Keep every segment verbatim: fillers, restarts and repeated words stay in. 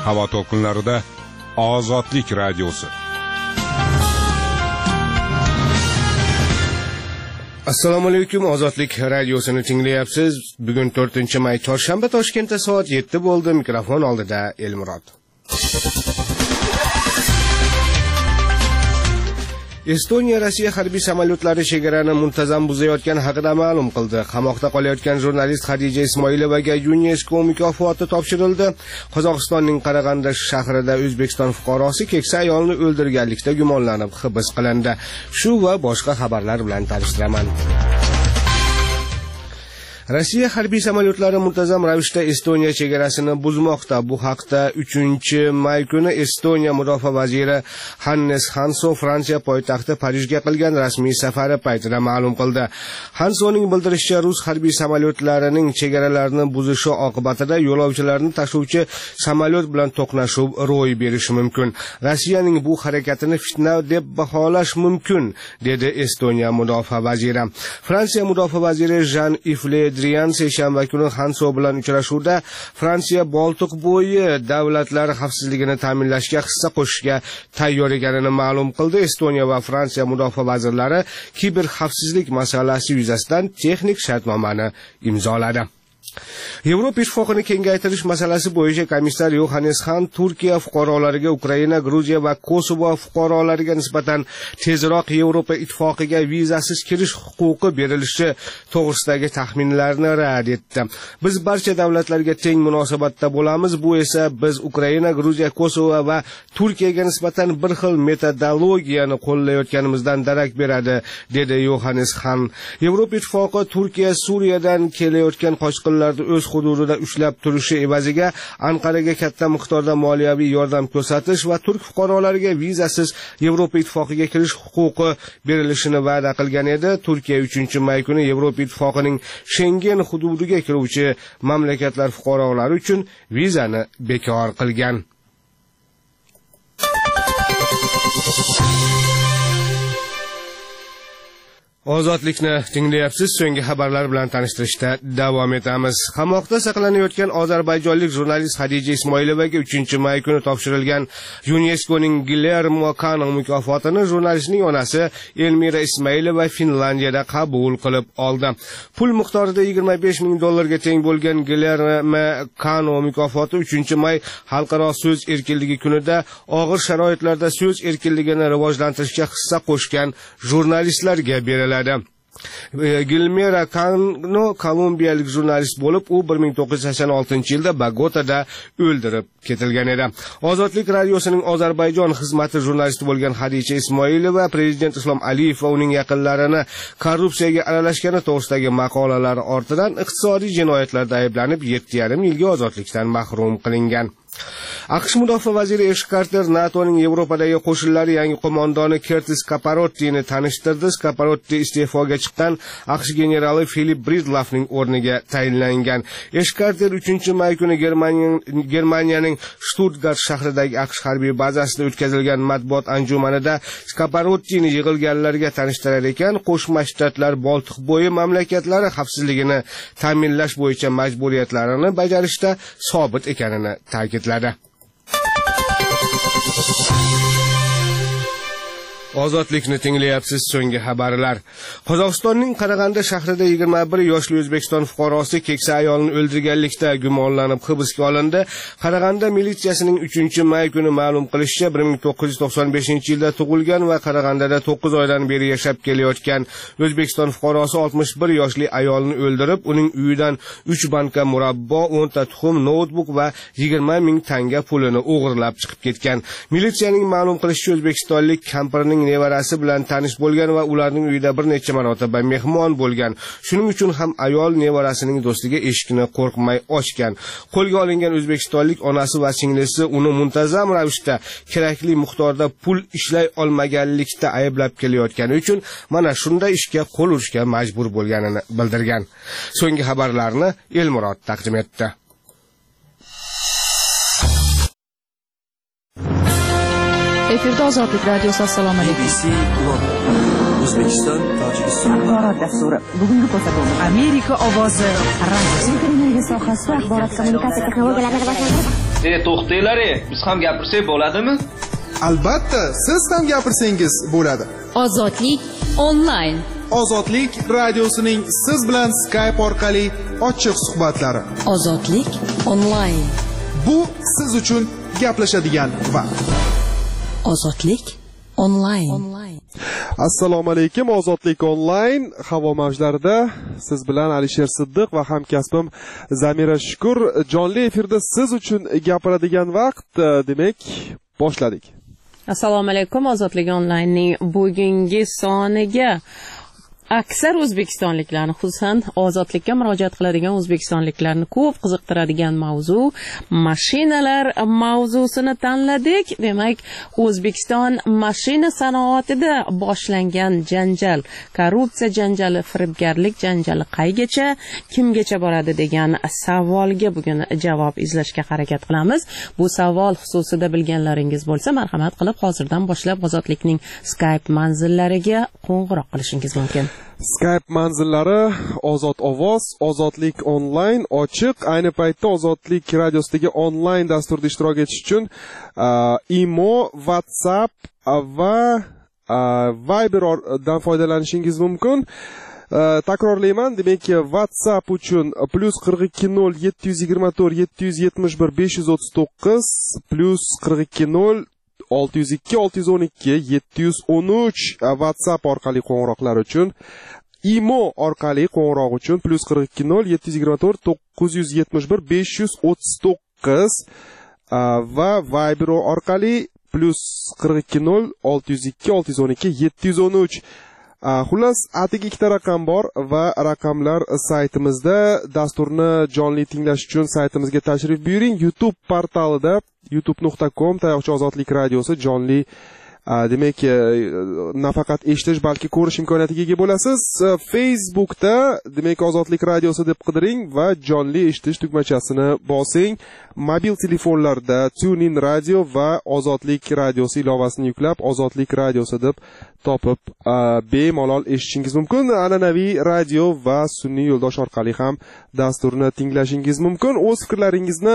havo to'lqinlarida Ozodlik radiosi. Assalomu alaykum, Ozodlik radiosini tinglayapsiz. Bugun to'rtinchi may chorshanba, Toshkentda soat yetti bo'ldi. Mikrofon oldida Elmurod. Estoniya Rossiya harbiy samolyotlari chegarani muntazam buzayotgani haqida ma'lum qildi. Qamoqda qolayotgan jurnalist Xadija Ismoilovaga UNESCO mukofoti topshirildi. Qozog'istonning Qarag'anda shahrida O'zbekiston fuqarosi keksa ayolni o'ldirganlikda gumonlanib hibs qilindi. Shu va boshqa xabarlar bilan tanishtiraman. Rossiya harbiy samolyotlari muntazam ravishda Estoniya chegarasini buzmoqda. Bu haqda uchinchi may kuni Estoniya mudofaa vaziri Hannes Hanso Fransiya poytaxti Parijga qilgan rasmiy safari paytida ma'lum qildi. Hansoning bildirishicha, rus harbiy samolyotlarining chegaralarni buzishi oqibatida yo'lovchilarni tashuvchi samolyot bilan to'qnashuv ro'y berishi mumkin. Rossiyaning bu harakatini fitna deb baholash mumkin, dedi Estoniya mudofaa vaziri. Fransiya mudofaa vaziri Jean-Yves Drian seshanba kuni Hanso bilan uchrashuvda Fransiya Boltiq bo'yi davlatlari xavfsizligini ta'minlashga hissa qo'shishga tayyor ekanini ma'lum qildi. Estoniya va Fransiya mudofaa vazirlari kiber xavfsizlik masalasi yuzasidan texnik shartnomani imzoladi. Yevropa ittifoqini kengaytirish masalasi bo'yicha komissar Yohannes Han Turkiya fuqarolariga Ukraina, Gruziya va Kosovo fuqarolariga nisbatan tezroq Yevropa ittifoqiga vizasiz kirish huquqi berilishi to'g'risidagi taxminlarni rad etdi. Biz barcha davlatlarga teng munosabatda bo'lamiz. Bu esa biz Ukraina, Gruziya, Kosovo va Turkiyaga nisbatan bir xil metodologiyani qo'llayotganimizdan darak beradi, dedi Yohannes Han. Yevropa ittifoqi Turkiya Suriyadan kelayotgan qochqinlar o'z hududida ushlab turishi evaziga Anqaraga katta miqdorda moliyaviy yordam ko'rsatish va turk fuqarolariga vizasiz Yevropa ittifoqiga kirish huquqi berilishini va'da qilgan edi. Turkiya uchinchi may kuni Yevropa ittifoqining Schengen hududiga kiruvchi mamlakatlar fuqarolari uchun vizani bekor qilgan. Ozodlikni tinglayapsiz. So'nggi xabarlar bilan tanishtirishda davom etamiz. Qamoqda saqlanayotgan ozarbayjonlik jurnalist Xadija Ismoilovaga uchinchi may kuni topshirilgan UNESCOning Guillermo Cano mukofotini jurnalistning onasi Elmira Ismailova Finlandiyada qabul qilib oldi. Pul miqdorida yigirma besh ming dollarga teng bo'lgan Guillermo Cano mukofoti uchinchi may xalqaro so'z erkinligi kunida og'ir sharoitlarda so'z erkinligini rivojlantirishga hissa qo'shgan jurnalistlarga beriladi. Gilmera Cano kolumbiyalik jurnalist bo'lib, u bir ming to'qqiz yuz sakson oltinchi yilda Bogotada o'ldirib ketilgan edi. Ozodlik radiosining Ozarbayjon xizmati jurnalisti bo'lgan Xadija Ismoilova prezident Islom Aliyev va uning yaqinlarini korrupsiyaga aralashgani to'g'risidagi maqolalari ortidan iqtisodiy jinoyatlarda ayblanib yetti yarim yilga ozodlikdan mahrum qilingan. AQSh mudofaa vaziri Esh Karter NATOning Yevropadagi qo'shinlari yangi qo'mondoni Curtis Caparottini tanishtirdi. Caparotti iste'foga chiqqan AQSh generali Philip Bridlafning o'rniga tayinlangan. Esh Karter uchinchi may kuni Germaniyaning Stuttgart shahridagi AQSh harbiy bazasida o'tkazilgan matbuot anjumanida Caparottini yig'ilganlarga tanishtirar ekan, Qo'shma Shtatlar Boltiq bo'yi mamlakatlari xavfsizligini ta'minlash bo'yicha majburiyatlarini bajarishda sobit ekanini ta'kidladi. Ozodlikni tinglayapsiz. So'nggi xabarlar. Qozog'istonning Qarag'anda shahrida yigirma bir yoshli O'zbekiston fuqarosi keksa ayolni o'ldirganlikda gumonlanib hibsga olindi. Qarag'anda militsiyasining uchinchi may kuni ma'lum qilishicha, bir ming to'qqiz yuz to'qson beshinchi yilda tug'ilgan va Qarag'andada to'qqiz oydan beri yashab kelayotgan O'zbekiston fuqarosi oltmish bir yoshli ayolni o'ldirib, uning uyidan uch banka murabbo, o'n ta tuxum, noutbuk va yigirma ming tanga pulini o'g'irlab chiqib ketgan. Militsiyaning ma'lum qilishicha, o'zbekistonlik kampirning nevarasi bilan tanish bo'lgan va ularning uyida bir necha marotaba mehmon bo'lgan. Shuning uchun ham ayol nevarasining do'stiga eshikni qo'rqmay ochgan. Qo'lga olingan o'zbekistonlik onasi va singlisi uni muntazam ravishda kerakli miqdorda pul ishlay olmaganlikda ayblab kelayotgani uchun mana shunday ishga qo'l urishga majbur bo'lganini bildirgan. So'nggi xabarlarni Elmurod taqdim etdi. Efirda Ozodlik radiosi. Assalomu alaykum. B B C London, O'zbekiston, Tojikiston. Axborot dasturi. Bugungi ko'rsatuv Amerika ovozi. Radio. Energiya sohasida axborot kommunikatsiya texnologiyalari rivojlanadi. E, to'xtanglar, biz ham gapirsak bo'ladimi? Albatta, siz ham gapirsangiz bo'ladi. Ozodlik onlayn. Ozodlik radiosining siz bilan Skype orqali ochiq suhbatlari. Ozodlik onlayn. Bu siz uchun gaplashadigan vaqt. Ozodlik onlayn. Assalomu alaykum, Ozodlik onlayn havo mavjlarida siz bilan Alisher Siddiq va hamkasbim Zamira Shukur jonli efirda siz uchun gapiradigan vaqt, demak, boshladik. Assalomu alaykum, Ozodlik onlaynning bugungi soniga aksar o'zbekistonliklarni, xususan ozodlikka murojaat qiladigan o'zbekistonliklarni ko'p qiziqtiradigan mavzu mashinalar mavzusini tanladik. Demak, O'zbekiston mashina sanoatida boshlangan janjal, korrupsiya janjali, firibgarlik janjali qaygacha, kimgacha boradi degan savolga bugun javob izlashga harakat qilamiz. Bu savol xususida bilganlaringiz bo'lsa, marhamat qilib hozirdan boshlab Ozodlikning Skype manzillariga qo'ng'iroq qilishingiz mumkin. Skype manzillari Ozod ovoz, Ozodlik onlayn ochiq. Ayni paytda Ozodlik radiosidagi onlayn dasturda ishtirok etish uchun uh, Imo, WhatsApp va uh, Viberdan foydalanishingiz mumkin. Uh, takrorlayman, demak, WhatsApp uchun plus qirq ikki nol yetti yuz yigirma to'rt yetti yuz yetmish bir besh yuz o'ttiz to'qqiz plus qirq ikki nol olti yuz ikki olti yuz o'n ikki yetti yuz o'n uch WhatsApp orqali qo'ng'iroqlar uchun, Imo orqali qo'ng'iroq uchun plus qirq ikki nol yetti yuz yigirma to'rt to'qqiz yuz yetmish bir besh yuz o'ttiz to'qqiz va Viber orqali plus qirq ikki nol olti yuz ikki olti yuz o'n ikki yetti yuz o'n uch. Xullas, atigi ikkita raqam bor va raqamlar saytimizda. Dasturni jonli tinglash uchun saytimizga tashrif buyuring. YouTube portalida youtube nuqta com tayoqcha ozodlik radiosi jonli, demak, nafaqat eshitish, balki ko'rish imkoniyatiga ega bo'lasiz. Facebookda, demak, Ozodlik radiosi deb qidiring va jonli eshitish tugmachasini bosing. Mobil telefonlarda TuneIn radio va Ozodlik radiosi ilovasini yuklab, Ozodlik radiosi deb topib bemalol eshitishingiz mumkin. An'anaviy radio va sun'iy yo'ldosh orqali ham dasturni tinglashingiz mumkin. O'z fikrlaringizni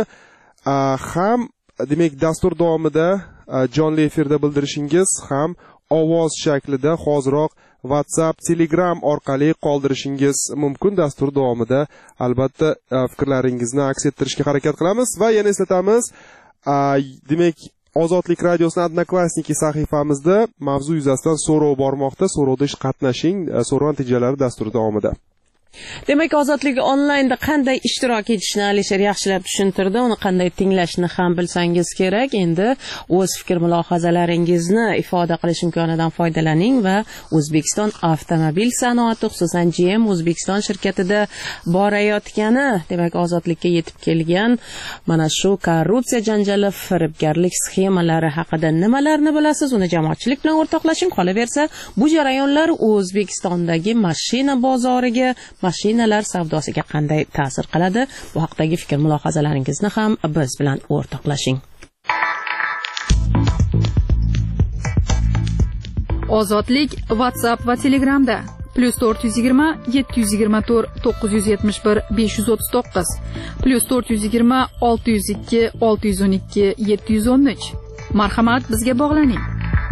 ham, demak, dastur davomida jonli efirda bildirishingiz ham ovoz shaklida hoziroq WhatsApp, Telegram orqali qoldirishingiz mumkin. Dastur davomida albatta fikrlaringizni aks ettirishga harakat qilamiz va yana eslatamiz, demak, Ozodlik radiosining Odnoklassniki sahifamizda mavzu yuzasidan so'rov bormoqda. So'rovda qatnashing, so'rov natijalari dastur davomida. Demak, Ozodlik onlaynda qanday ishtirok etishni Alisher yaxshilab tushuntirdi. Uni qanday tinglashni ham bilsangiz kerak. Endi o'z fikr mulohazalaringizni ifoda qilish imkonidan foydalaning va O'zbekiston avtomobil sanoati, xususan G M O'zbekiston shirkatida borayotgani, demak, ozodlikka yetib kelgan mana shu korrupsiya janjali, firibgarlik sxemalari haqida nimalarni bilasiz? Uni jamoatchilik bilan o'rtoqlashing. Qolaversa, bu jarayonlar O'zbekistondagi mashina bozoriga, mashinalar savdosiga qanday ta'sir qiladi? Bu haqdagi fikr mulohazalaringizni ham biz bilan o'rtoqlashing. Ozodlik WhatsApp va Telegramda plus to'rt yuz yigirma yetti yuz yigirma to'rt to'qqiz yuz yetmish bir besh yuz o'ttiz to'qqiz plus to'rt yuz yigirma olti yuz ikki olti yuz o'n ikki yetti yuz o'n uch. Marhamat, bizga bog'laning.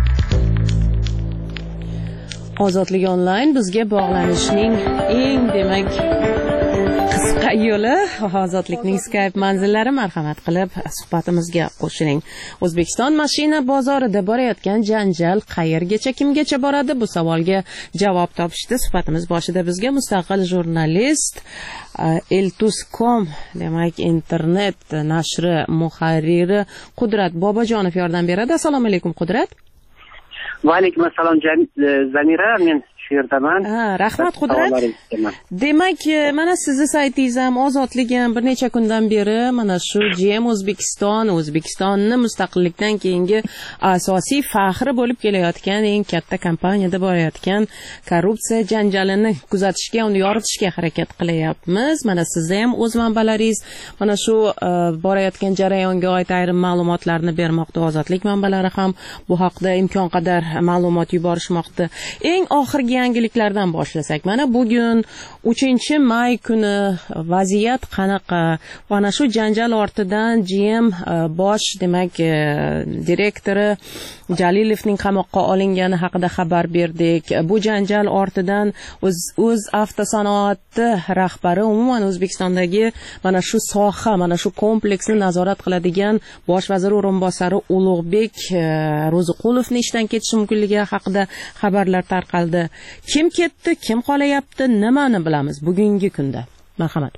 Ozodlik onlayn bizga bog'lanishning eng, demak, qisqa yo'li Ozodlikning Skype manzillari. Marhamat qilib suhbatimizga qo'shiling. O'zbekiston mashina bozorida borayotgan janjal qayergacha, kimgacha boradi? Bu savolga javob topishdi. Suhbatimiz boshida bizga mustaqil jurnalist, Eltus nokta com, demak, internet nashri muharriri Qudrat Bobojonov yordam beradi. Assalomu alaykum, Qudrat. Va alaykum assalom, Zamira, men shu yerdaman. Ha, rahmat Qudrat. Demak, mana sizni saytingiz ham, Ozodlik ham bir necha kundan beri mana shu G M O'zbekiston, O'zbekistonni mustaqillikdan keyingi asosiy faxri bo'lib kelayotgan eng katta kompaniyada borayotgan korrupsiya janjalini kuzatishga, uni yoritishga harakat qilyapmiz. Mana sizni ham o'z manbalaringiz mana shu borayotgan jarayonga oid ayrim ma'lumotlarni bermoqda. Ozodlik manbalari ham bu haqda imkon qadar ma'lumot yuborishmoqda. Eng oxirgi yangiliklardan boshlasak. Mana bugun uchinchi may kuni vaziyat qanaqa? Mana shu janjal ortidan G M bosh, demak, direktori Jalilovning qamoqqa olingani haqida xabar berdik. Bu janjal ortidan o'z o'z avtosanoati rahbari, umuman O'zbekistondagi mana shu soha, mana shu kompleksni nazorat qiladigan bosh vazir o'rinbosari Ulug'bek Ro'ziqulovni ishdan ketishi mumkinligi haqida xabarlar tarqaldi. Kim ketdi, kim qolayapti, nimani bilamiz bugungi kunda? Marhamat.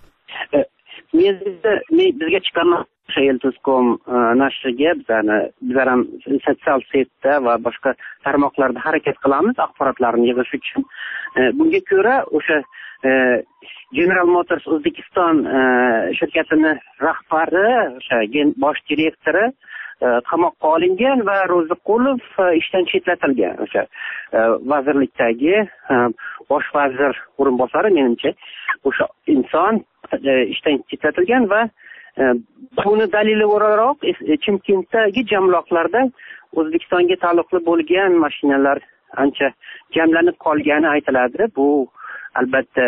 Bizga chiqqan Eltoscom nashriga bizani bizlar ham sotsial setda va boshqa tarmoqlarda harakat qilamiz axborotlarni yig'ish uchun. Bunga ko'ra o'sha General Motors O'zbekiston shirkatini rahbari, o'sha bosh direktori qamoqqa olingan va Ro'ziqulov ishdan chetlatilgan. O'sha vazirlikdagi bosh vazir o'rinbosari, menimcha o'sha inson ishdan chetlatilgan va buni dalili o'laroq Chimkentdagi jamloqlarda O'zbekistonga taalluqli bo'lgan mashinalar ancha jamlanib qolgani aytiladi. Bu albatta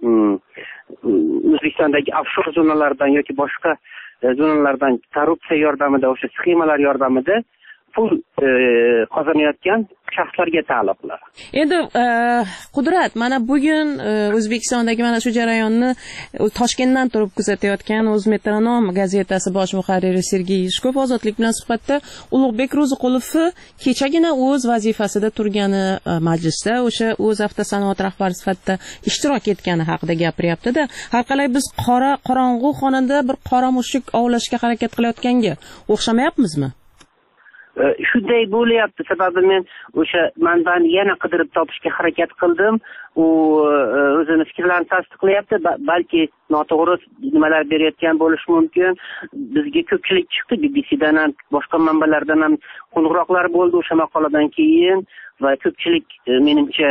O'zbekistondagi offshor zonalardan yoki boshqa zonalardan korrupsiya yordamida, o'sha sxemalar yordamida pul qozonayotgan shaxslarga taalluqli. Endi Qudrat, mana bugun O'zbekistondagi mana shu jarayonni Toshkentdan turib kuzatayotgan O'zmetronom gazetasi bosh muharriri Sergey Yishkov Ozodlik bilan suhbatda Ulug'bek Ro'ziqulovni kechagina o'z vazifasida turgani majlisda o'sha o'z avtosanoat rahbari sifatida ishtirok etgani haqida gapiryapti-da. Har qalay biz qora qorong'u xonada bir qora mushuk ovlashga harakat qilayotganga o'xshamayapmizmi? Shunday bo'lyapti, sababi men o'sha manbani yana qidirib topishga harakat qildim. U o'zini fikrlarini tasdiqlayapti, balki noto'g'ri nimalar berayotgan bo'lishi mumkin. Bizga ko'pchilik chiqdi, B B C dan ham, boshqa manbalardan ham qo'ng'iroqlar bo'ldi o'sha maqoladan keyin va ko'pchilik menimcha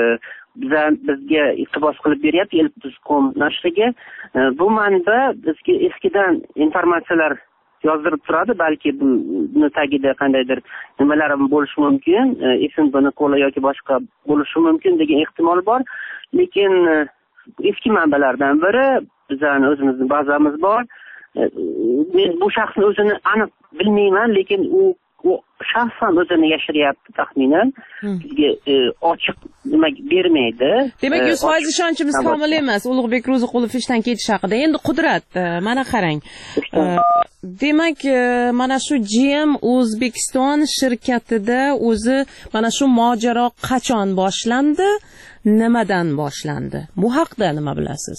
bizga iqtibos qilib beryapti Eltoscom nashriga. Bu manba bizga eskidan informatsiyalar yozdirib turadi, balki buni tagida qandaydir nimalar bo'lishi mumkin, Esinbini qo'li yoki boshqa bo'lishi mumkin degan ehtimol bor. Lekin eski manbalardan biri, bizning o'zimizning bazamiz bor. Men bu shaxsni o'zini aniq bilmayman, lekin u u shaxs ham o'zini yashiryapti taxminan. Bizga ochiq nima bermaydi. Demak, yuz foiz ishonchimiz komil emas Ulug'bek Ro'ziqulov ishdan ketish haqida. Endi Qudrat, mana qarang. Demak, mana shu G M O'zbekiston shirkatida o'zi mana shu mojaro qachon boshlandi, nimadan boshlandi? Bu haqda nima bilasiz?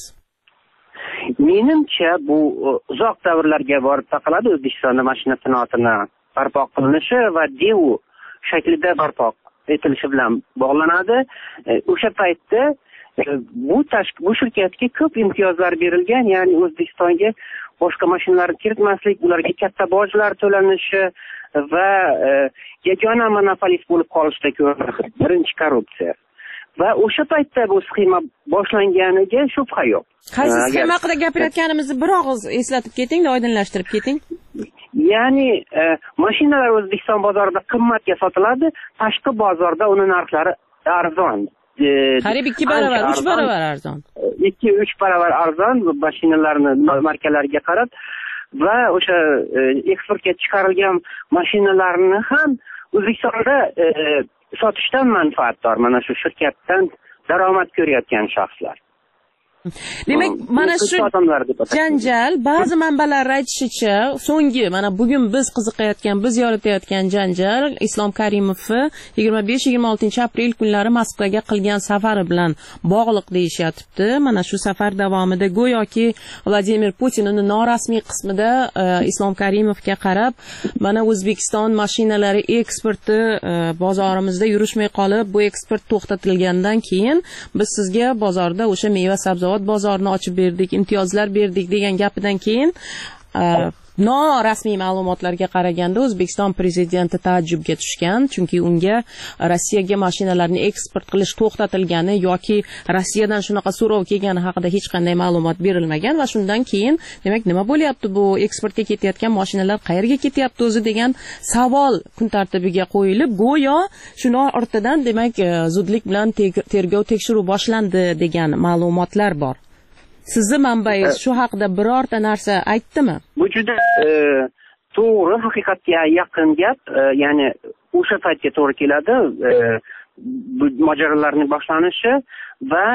Menimcha bu uzoq davrlarga borib taqaladi. O'zbekistonda mashina sanoatini barpo qilinishi va D E U shaklida barpo etilishi bilan bog'lanadi. O'sha paytda bu tashkil bu shirkatga ko'p imtiyozlar berilgan, ya'ni O'zbekistonga boshqa mashinalarni kiritmaslik, ularga katta bojlar to'lanishi va yagona monopolist bo'lib qolishda ko'rinadi. Birinchi korrupsiya. Va o'sha paytda bu sxema boshlanganiga shubha yo'q. Qaysi sxema haqida gapirayotganimizni bir og'iz eslatib keting-da, oydinlashtirib keting. Ya'ni mashinalar O'zbekiston bozorida qimmatga sotiladi, tashqi bozorda uning narxlari arzon. Qariyb ikki barobar, uch barobar arzon. ikki uch barobar arzon mashinalarni markalariga qarab va o'sha eksportga chiqarilgan mashinalarni ham O'zbekistonda sotishdan manfaatdor mana shu shirkatdan daromad ko'rayotgan shaxslar. Demak, mana shu janjal ba'zi manbalar aytishicha, so'nggi mana bugun biz qiziqayotgan, biz yoritayotgan janjal Islom Karimovni yigirma besh yigirma oltinchi aprel kunlari Moskvaga qilgan safari bilan bog'liq deyishyapti. Mana shu safar davomida go'yoki Vladimir Putin uni norasmiy qismida Islom Karimovga qarab, mana O'zbekiston mashinalari eksporti bozorimizda yurishmay qolib, bu eksport to'xtatilgandan keyin biz sizga bozorda o'sha meva sabzavot bozorini ochib berdik, imtiyozlar berdik degan gapidan keyin norasmiy ma'lumotlarga qaraganda O'zbekiston prezidenti taajjubga tushgan, chunki unga Rossiyaga mashinalarni eksport qilish to'xtatilgani yoki Rossiyadan shunaqa so'rov kelgani haqida hech qanday ma'lumot berilmagan va shundan keyin demak nima bo'lyapti, bu eksportga ketayotgan mashinalar qayerga ketyapti o'zi degan savol kun tartibiga qo'yilib, go'yo shuni ortidan demak zudlik bilan tergov tekshiruv boshlandi degan ma'lumotlar bor. Sizni manbangiz shu haqida birorta narsa aytdimi? Bu juda to'g'ri, haqiqatga yaqin gap, ya'ni o'sha paytga to'g'ri keladi bu mojarolarning boshlanishi va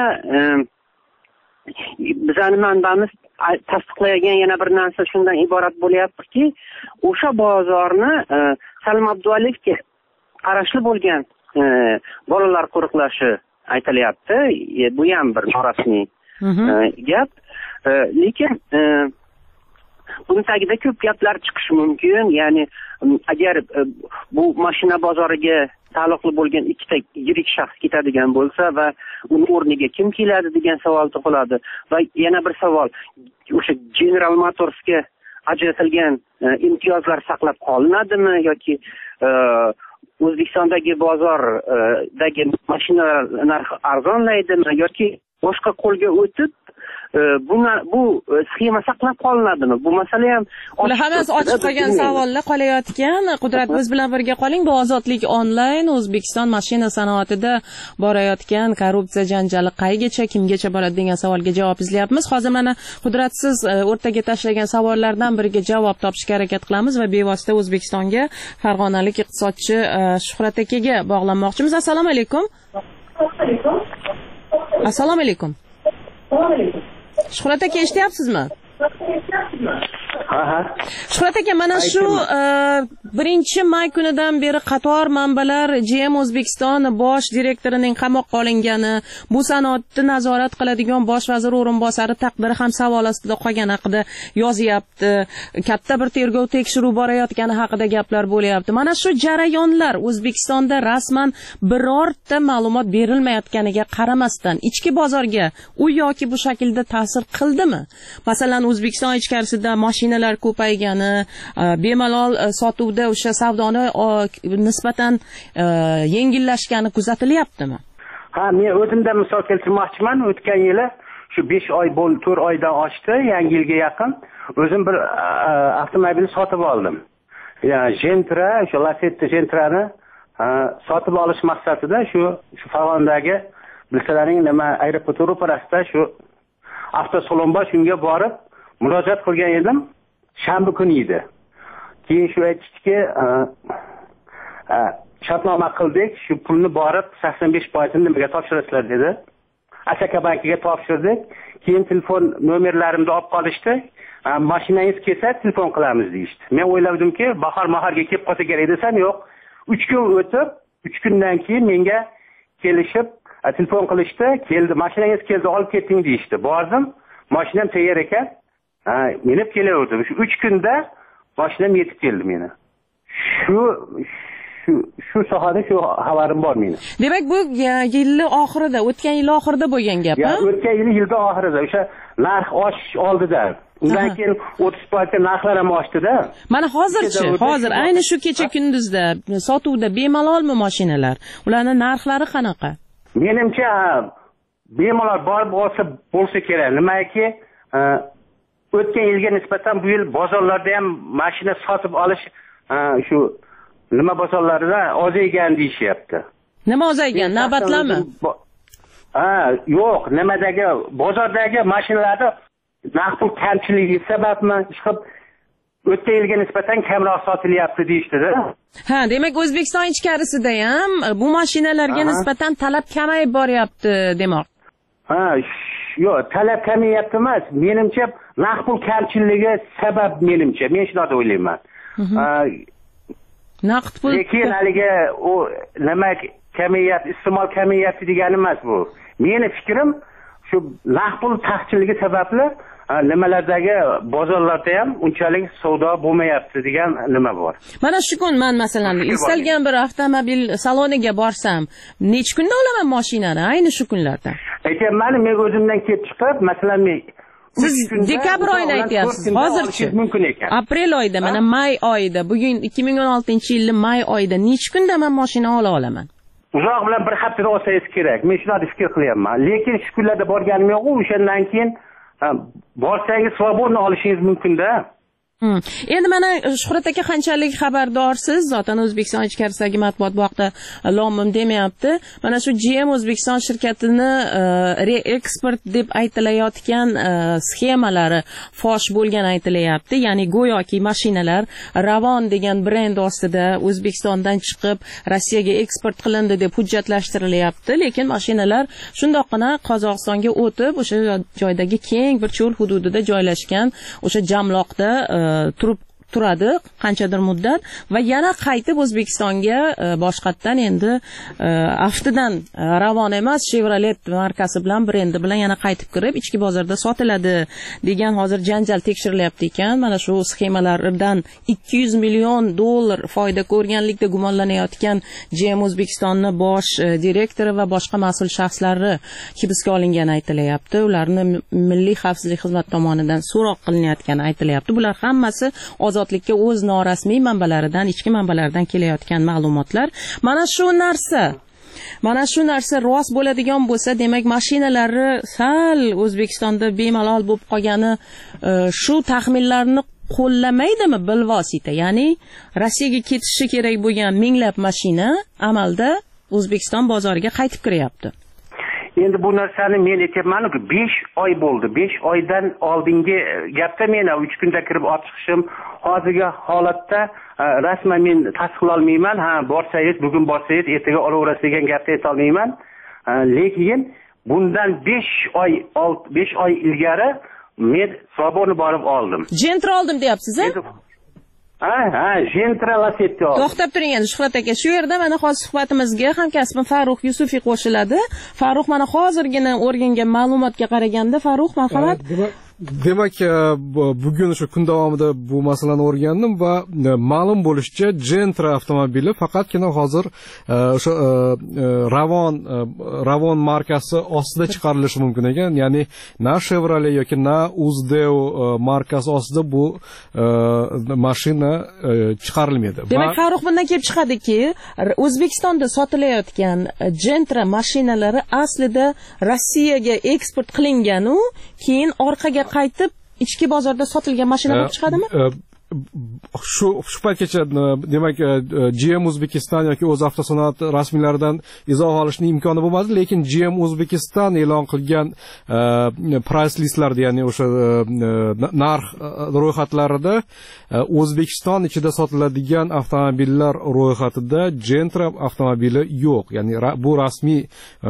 bizning manbamiz tasdiqlagan yana bir narsa shundan iborat bo'lyaptiki, o'sha bozorni Salim Abdualiyevga qarashli bo'lgan bolalar qo'riqlashi aytilyapti. Bu ham bir norasmiy gap. Lekin buni tagida ko'p gaplar chiqishi mumkin. Ya'ni agar bu mashina bozoriga taalluqli bo'lgan ikkita yirik shaxs ketadigan bo'lsa va uni o'rniga kim keladi degan savol tug'iladi. Va yana bir savol, o'sha General Motorsga ajratilgan imtiyozlar saqlab qolinadimi yoki O'zbekistondagi bozordagi mashinalar narxi arzonlaydimi yoki boshqa qo'lga o'tib bu bu sxema saqlab qolinadimi? Bu masala ham ular hammasi ochiq qolgan savollar qolayotgan. Qudrat, biz bilan birga qoling. Bu Ozodlik onlayn O'zbekiston mashina sanoatida borayotgan korrupsiya janjali qaygacha, kimgacha boradi degan savolga javob izlayapmiz. Hozir mana Qudrat, siz o'rtaga tashlagan savollardan biriga javob topishga harakat qilamiz va bevosita O'zbekistonga farg'onalik iqtisodchi Shuhrat akaga bog'lanmoqchimiz. Assalomu alaykum. Assalomu alaykum. Assalomu alaykum. Shuhrat aka, eshityapsizmi? Aha. Shuhrat aka, mana shu birinchi may kunidan beri qator manbalar G M O'zbekiston bosh direktorining qamoqqa olingani, bu sanoatni nazorat qiladigan bosh vazir o'rinbosari taqdiri ham savol ostida qolgani haqida yozyapti. Katta bir tergov tekshiruv borayotgani haqida gaplar bo'lyapti. Mana shu jarayonlar O'zbekistonda rasman birorta ma'lumot berilmayotganiga qaramasdan ichki bozorga u yoki bu shaklda ta'sir qildimi? Masalan, O'zbekiston ichkarisida mashinalar ko'paygani, bemalol sotuvda o'sha savdoni nisbatan yengillashgani kuzatilyaptimi? Ha, men o'zimdan misol keltirmoqchiman. O'tgan yili shu besh oy bo'l, to'rt oydan oshdi, yangi yilga yaqin o'zim bir avtomobil sotib oldim. Ya'ni Gentra, o'sha Lacetti Gentrani sotib olish maqsadida shu shu Farg'onadagi bilsalaring nima aeroport ro'parasida shu avtosalon bor, shunga borib murojaat qilgan edim. Shanba kuni edi. Keyin shu aytishdiki, shartnoma qildik, shu pulni borib sakson besh foizini nimaga topshirasizlar dedi. Asaka bankiga topshirdik. Keyin telefon nomerlarimni olib qolishdi. Mashinangiz kelsa telefon qilamiz deyishdi. Men o'ylavdimki, bahor mahorga kelib qolsa kerak desam, yo'q. uch kun o'tib, uch kundan keyin menga kelishib telefon qilishdi. Keldi, mashinangiz keldi, olib keting deyishdi. Bordim, mashinam tayyor ekan. Ha, minib kelaverdim. Shu uch kunda mashinam yetib keldi meni. Shu shu shu sohada shu xabarim bor meni. Demak, bu yilning oxirida, o'tgan yil oxirida bo'lgan gap, ha? O'tgan yil yilning oxirida, o'sha narx oshish oldida. Undan keyin o'ttiz foiz narxlar ham oshdi-da. Mana hozirchi, hozir ayni shu kecha kunduzda sotuvda bemalolmi mashinalar? Ularning narxlari qanaqa? Menimcha bemalol borib olsa bo'lsa kerak. Nimaki, o'tgan yilga nisbatan bu yil bozorlarda ham mashina sotib olish shu nima bozorlarida ozaygan deyishyapti. Nima ozaygan? Navbatlarmi? Ha, yo'q, nimadagi bozordagi mashinalarda narx pul kamchiligi sababmi, chiqib o'tgan yilga nisbatan kamroq sotilyapti deyishdi-da. Ha, demak O'zbekiston ichkarisida ham bu mashinalarga nisbatan talab kamayib boryapti demoq. Ha, yo'q, talab kamayapti emas. Menimcha narx pul kamchiligi sabab menimcha. Men shunday o'ylayman. Naqd pul. Lekin haliga u nima kamayapti, iste'mol kamayapti degani emas bu. Meni fikrim shu narx pul taqchilligi sababli nimalardagi bozorlarda ham unchalik savdo bo'lmayapti degan nima bor. Mana shu kun men masalan istalgan bir avtomobil saloniga borsam, necha kunda olaman mashinani ayni shu kunlarda? Aytayman, men o'zimdan kelib chiqib, masalan men Siz dekabr oyini aytyapsiz. Hozirchi mumkin ekan. Aprel oyida, mana may oyida, bugun ikki ming o'n oltinchi yilning may oyida necha kunda men mashina ola olaman? Uzoq bilan bir haftada olsangiz kerak. Men shuni fikr qilyapman. Lekin shu kunlarda borganim yo'q, o'shandan keyin borsangiz svobodni olishingiz mumkin-da. Hmm. Endi mana Shuhrat aka qanchalik xabardorsiz, zotan O'zbekiston ichkarisidagi matbuot bu haqda lomim demayapti. Mana shu G M O'zbekiston shirkatini reeksport deb aytilayotgan sxemalari fosh bo'lgan aytilayapti. Ya'ni go'yoki mashinalar Ravon degan brend ostida O'zbekistondan chiqib Rossiyaga eksport qilindi deb hujjatlashtirilyapti, lekin mashinalar shundoqqina Qozog'istonga o'tib, o'sha joydagi keng bir cho'l hududida joylashgan o'sha jamloqda turib turadi qanchadir muddat va yana qaytib O'zbekistonga boshqatdan endi aftidan Ravon emas Chevrolet markasi bilan brendi bilan yana qaytib kirib ichki bozorda sotiladi degan hozir janjal tekshirilyapti ekan. Mana shu sxemalardan ikki yuz million dollar foyda ko'rganlikda gumonlanayotgan G M O'zbekistonni bosh direktori va boshqa mas'ul shaxslari hibsga olingani aytilyapti. Ularni Milliy xavfsizlik xizmati tomonidan so'roq qilinayotgani aytilyapti. Bular hammasi ozodlikka o'z norasmiy manbalaridan, ichki manbalardan kelayotgan ma'lumotlar. Mana shu narsa Mana shu narsa rost bo'ladigan bo'lsa, demak mashinalari sal O'zbekistonda bemalol bo'lib qolgani shu taxminlarni qo'llamaydimi bilvosita? Ya'ni Rossiyaga ketishi kerak bo'lgan minglab mashina amalda O'zbekiston bozoriga qaytib kiryapti. Endi bu narsani men aytyapman-ku, besh oy bo'ldi. besh oydan oldingi gapda men uch kunda kirib olib chiqishim, hozirgi holatda rasman men tasdiqlay olmayman. Ha, borsangiz, bugun borsangiz, ertaga olaverasiz degan gapni ayta olmayman. Lekin bundan besh oy, besh oy ilgari men Svobodni borib oldim. Gentra oldim deyapsiz-a? Ha, ha, Gentra Lacetti oldim. To'xtab turing endi Shuhrat aka, shu yerda mana hozir suhbatimizga hamkasbim Farruh Yusufiy qo'shiladi. Farruh mana hozirgina o'rgangan ma'lumotga qaraganda, Farruh marhamat. Demak, bugun shu kun davomida bu masalani o'rgandim va ma'lum bo'lishicha Gentra avtomobili faqatgina hozir o'sha Ravon Ravon markasi ostida chiqarilishi mumkin ekan. Ya'ni na Chevrolet yoki na Uzdeo markasi ostida bu mashina chiqarilmaydi. Demak, Farruh bundan kelib chiqadiki, O'zbekistonda sotilayotgan Gentra mashinalari aslida Rossiyaga eksport qilingan-u, keyin orqaga qaytib ichki bozorda sotilgan mashina bo'lib chiqadimi? Shu shu paytgacha demak G M O'zbekiston yoki o'z avtosanoat rasmiylaridan izoh olishning imkoni bo'lmadi, lekin G M O'zbekiston e'lon qilgan price listlarda, ya'ni o'sha narx ro'yxatlarida O'zbekiston ichida sotiladigan avtomobillar ro'yxatida Gentra avtomobili yo'q. Ya'ni bu rasmiy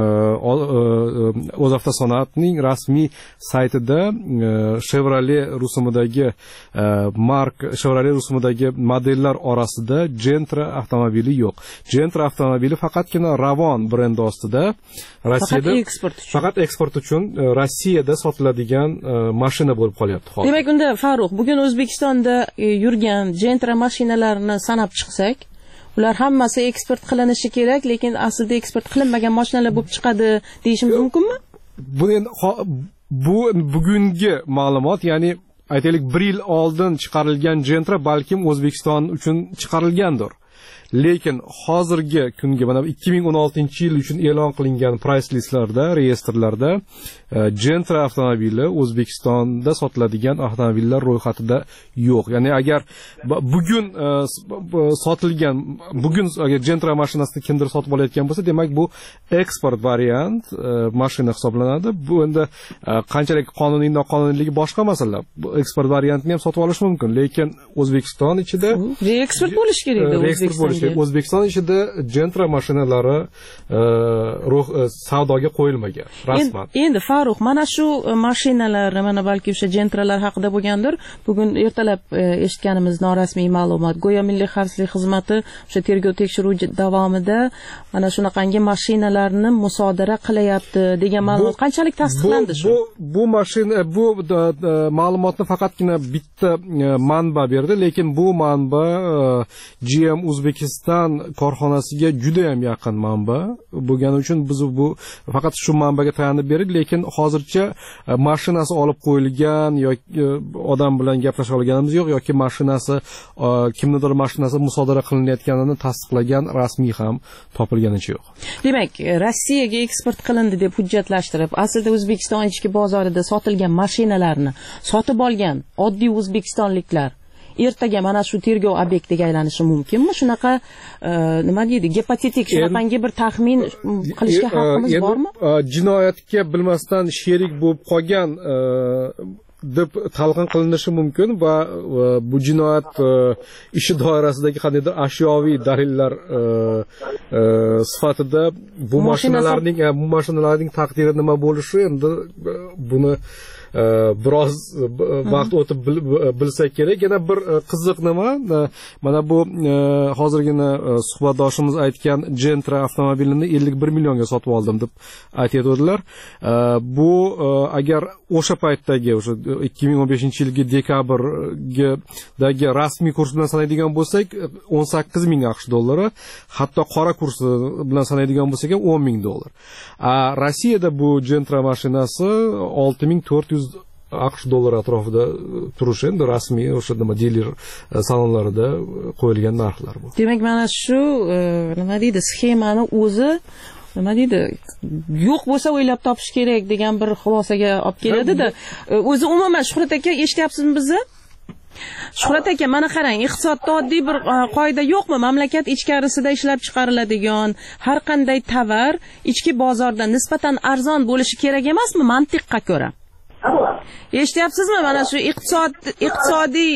o'z avtosanoatning rasmiy saytida Chevrolet rusumidagi mark Chevrolet rusumidagi modellar orasida Gentra avtomobili yo'q. Gentra avtomobili faqatgina Ravon brendi ostida Rossiyada faqat eksport uchun faqat eksport uchun Rossiyada sotiladigan mashina bo'lib qolyapti hozir. Demak, unda Farruh, bugun O'zbekistonda yurgan Gentra mashinalarini sanab chiqsak, ular hammasi eksport qilinishi kerak, lekin aslida eksport qilinmagan mashinalar bo'lib chiqadi deyishimiz mumkinmi? Bu bu bugungi ma'lumot, ya'ni aytaylik bir yil oldin chiqarilgan Gentra balkim O'zbekiston uchun chiqarilgandir. Lekin hozirgi kunga mana ikki ming o'n oltinchi yil uchun e'lon qilingan price listlarda, reyestrlarda Gentra avtomobili O'zbekistonda sotiladigan avtomobillar ro'yxatida yo'q. Ya'ni agar bugun sotilgan, bugun agar Gentra mashinasini kimdir sotib olayotgan bo'lsa, demak bu eksport variant mashina hisoblanadi. Bu endi qanchalik qonuniy noqonuniyligi boshqa masala. Bu eksport variantini ham sotib olish mumkin, lekin O'zbekiston ichida reeksport bo'lish kerak-da O'zbekistonga. O'zbekiston ichida Gentra mashinalari savdoga qo'yilmagan rasman. Endi Farruh, mana shu mashinalar, mana balki o'sha Gentralar haqida bo'lgandir. Bugun ertalab eshitganimiz norasmiy ma'lumot, go'yo Milliy xavfsizlik xizmati o'sha tergov tekshiruv davomida mana shunaqangi mashinalarni musodara qilyapti degan ma'lumot qanchalik tasdiqlandi shu? Bu bu mashina bu ma'lumotni faqatgina bitta manba berdi, lekin bu manba G M O'zbekiston korxonasiga juda ham yaqin manba bo'lgani uchun biz bu faqat shu manbaga tayanib berdik, lekin hozircha mashinasi olib qo'yilgan yoki odam bilan gaplasha olganimiz yo'q yoki mashinasi kimnidir mashinasi musodara qilinayotganini tasdiqlagan rasmiy ham topilganicha yo'q. Demak, Rossiyaga eksport qilindi deb hujjatlashtirib, aslida O'zbekiston ichki bozorida sotilgan mashinalarni sotib olgan oddiy o'zbekistonliklar ertaga mana shu tergov obyektiga aylanishi mumkinmi? Shunaqa nima deydi, gipotetik shunaqangi bir taxmin qilishga haqqimiz bormi? Jinoyatga bilmasdan sherik bo'lib qolgan deb talqin qilinishi mumkin va bu jinoyat ishi doirasidagi qandaydir ashyoviy dalillar sifatida bu mashinalarning bu mashinalarning taqdiri nima bo'lishi endi buni biroz vaqt o'tib bilsak kerak. Yana bir qiziq nima, mana bu hozirgina suhbatdoshimiz aytgan Gentra avtomobilini ellik bir millionga sotib oldim deb aytadilar. Bu agar o'sha paytdagi o'sha ikki ming o'n beshinchi yilgi dekabrgidagi rasmiy kurs bilan sanaydigan bo'lsak o'n sakkiz ming AQSh dollari, hatto qora kursi bilan sanaydigan bo'lsak ham o'n ming dollar. Rossiyada bu Gentra mashinasi olti ming to'rt yuz AQSh dollar atrofida turishi endi rasmiy o'sha nima diler salonlarida qo'yilgan narxlar bu. Demak, mana shu nima deydi, sxemani o'zi nima deydi, yo'q bo'lsa o'ylab topish kerak degan bir xulosaga olib keladi-da. O'zi umuman Shuhrat aka, eshityapsizmi bizni? Shuhrat aka, mana qarang, iqtisodda oddiy bir qoida yo'qmi? Mamlakat ichkarisida ishlab chiqariladigan har qanday tovar ichki bozorda nisbatan arzon bo'lishi kerak emasmi, mantiqqa ko'ra? Eshityapsizmi? Mana shu iqtisod iqtisodiy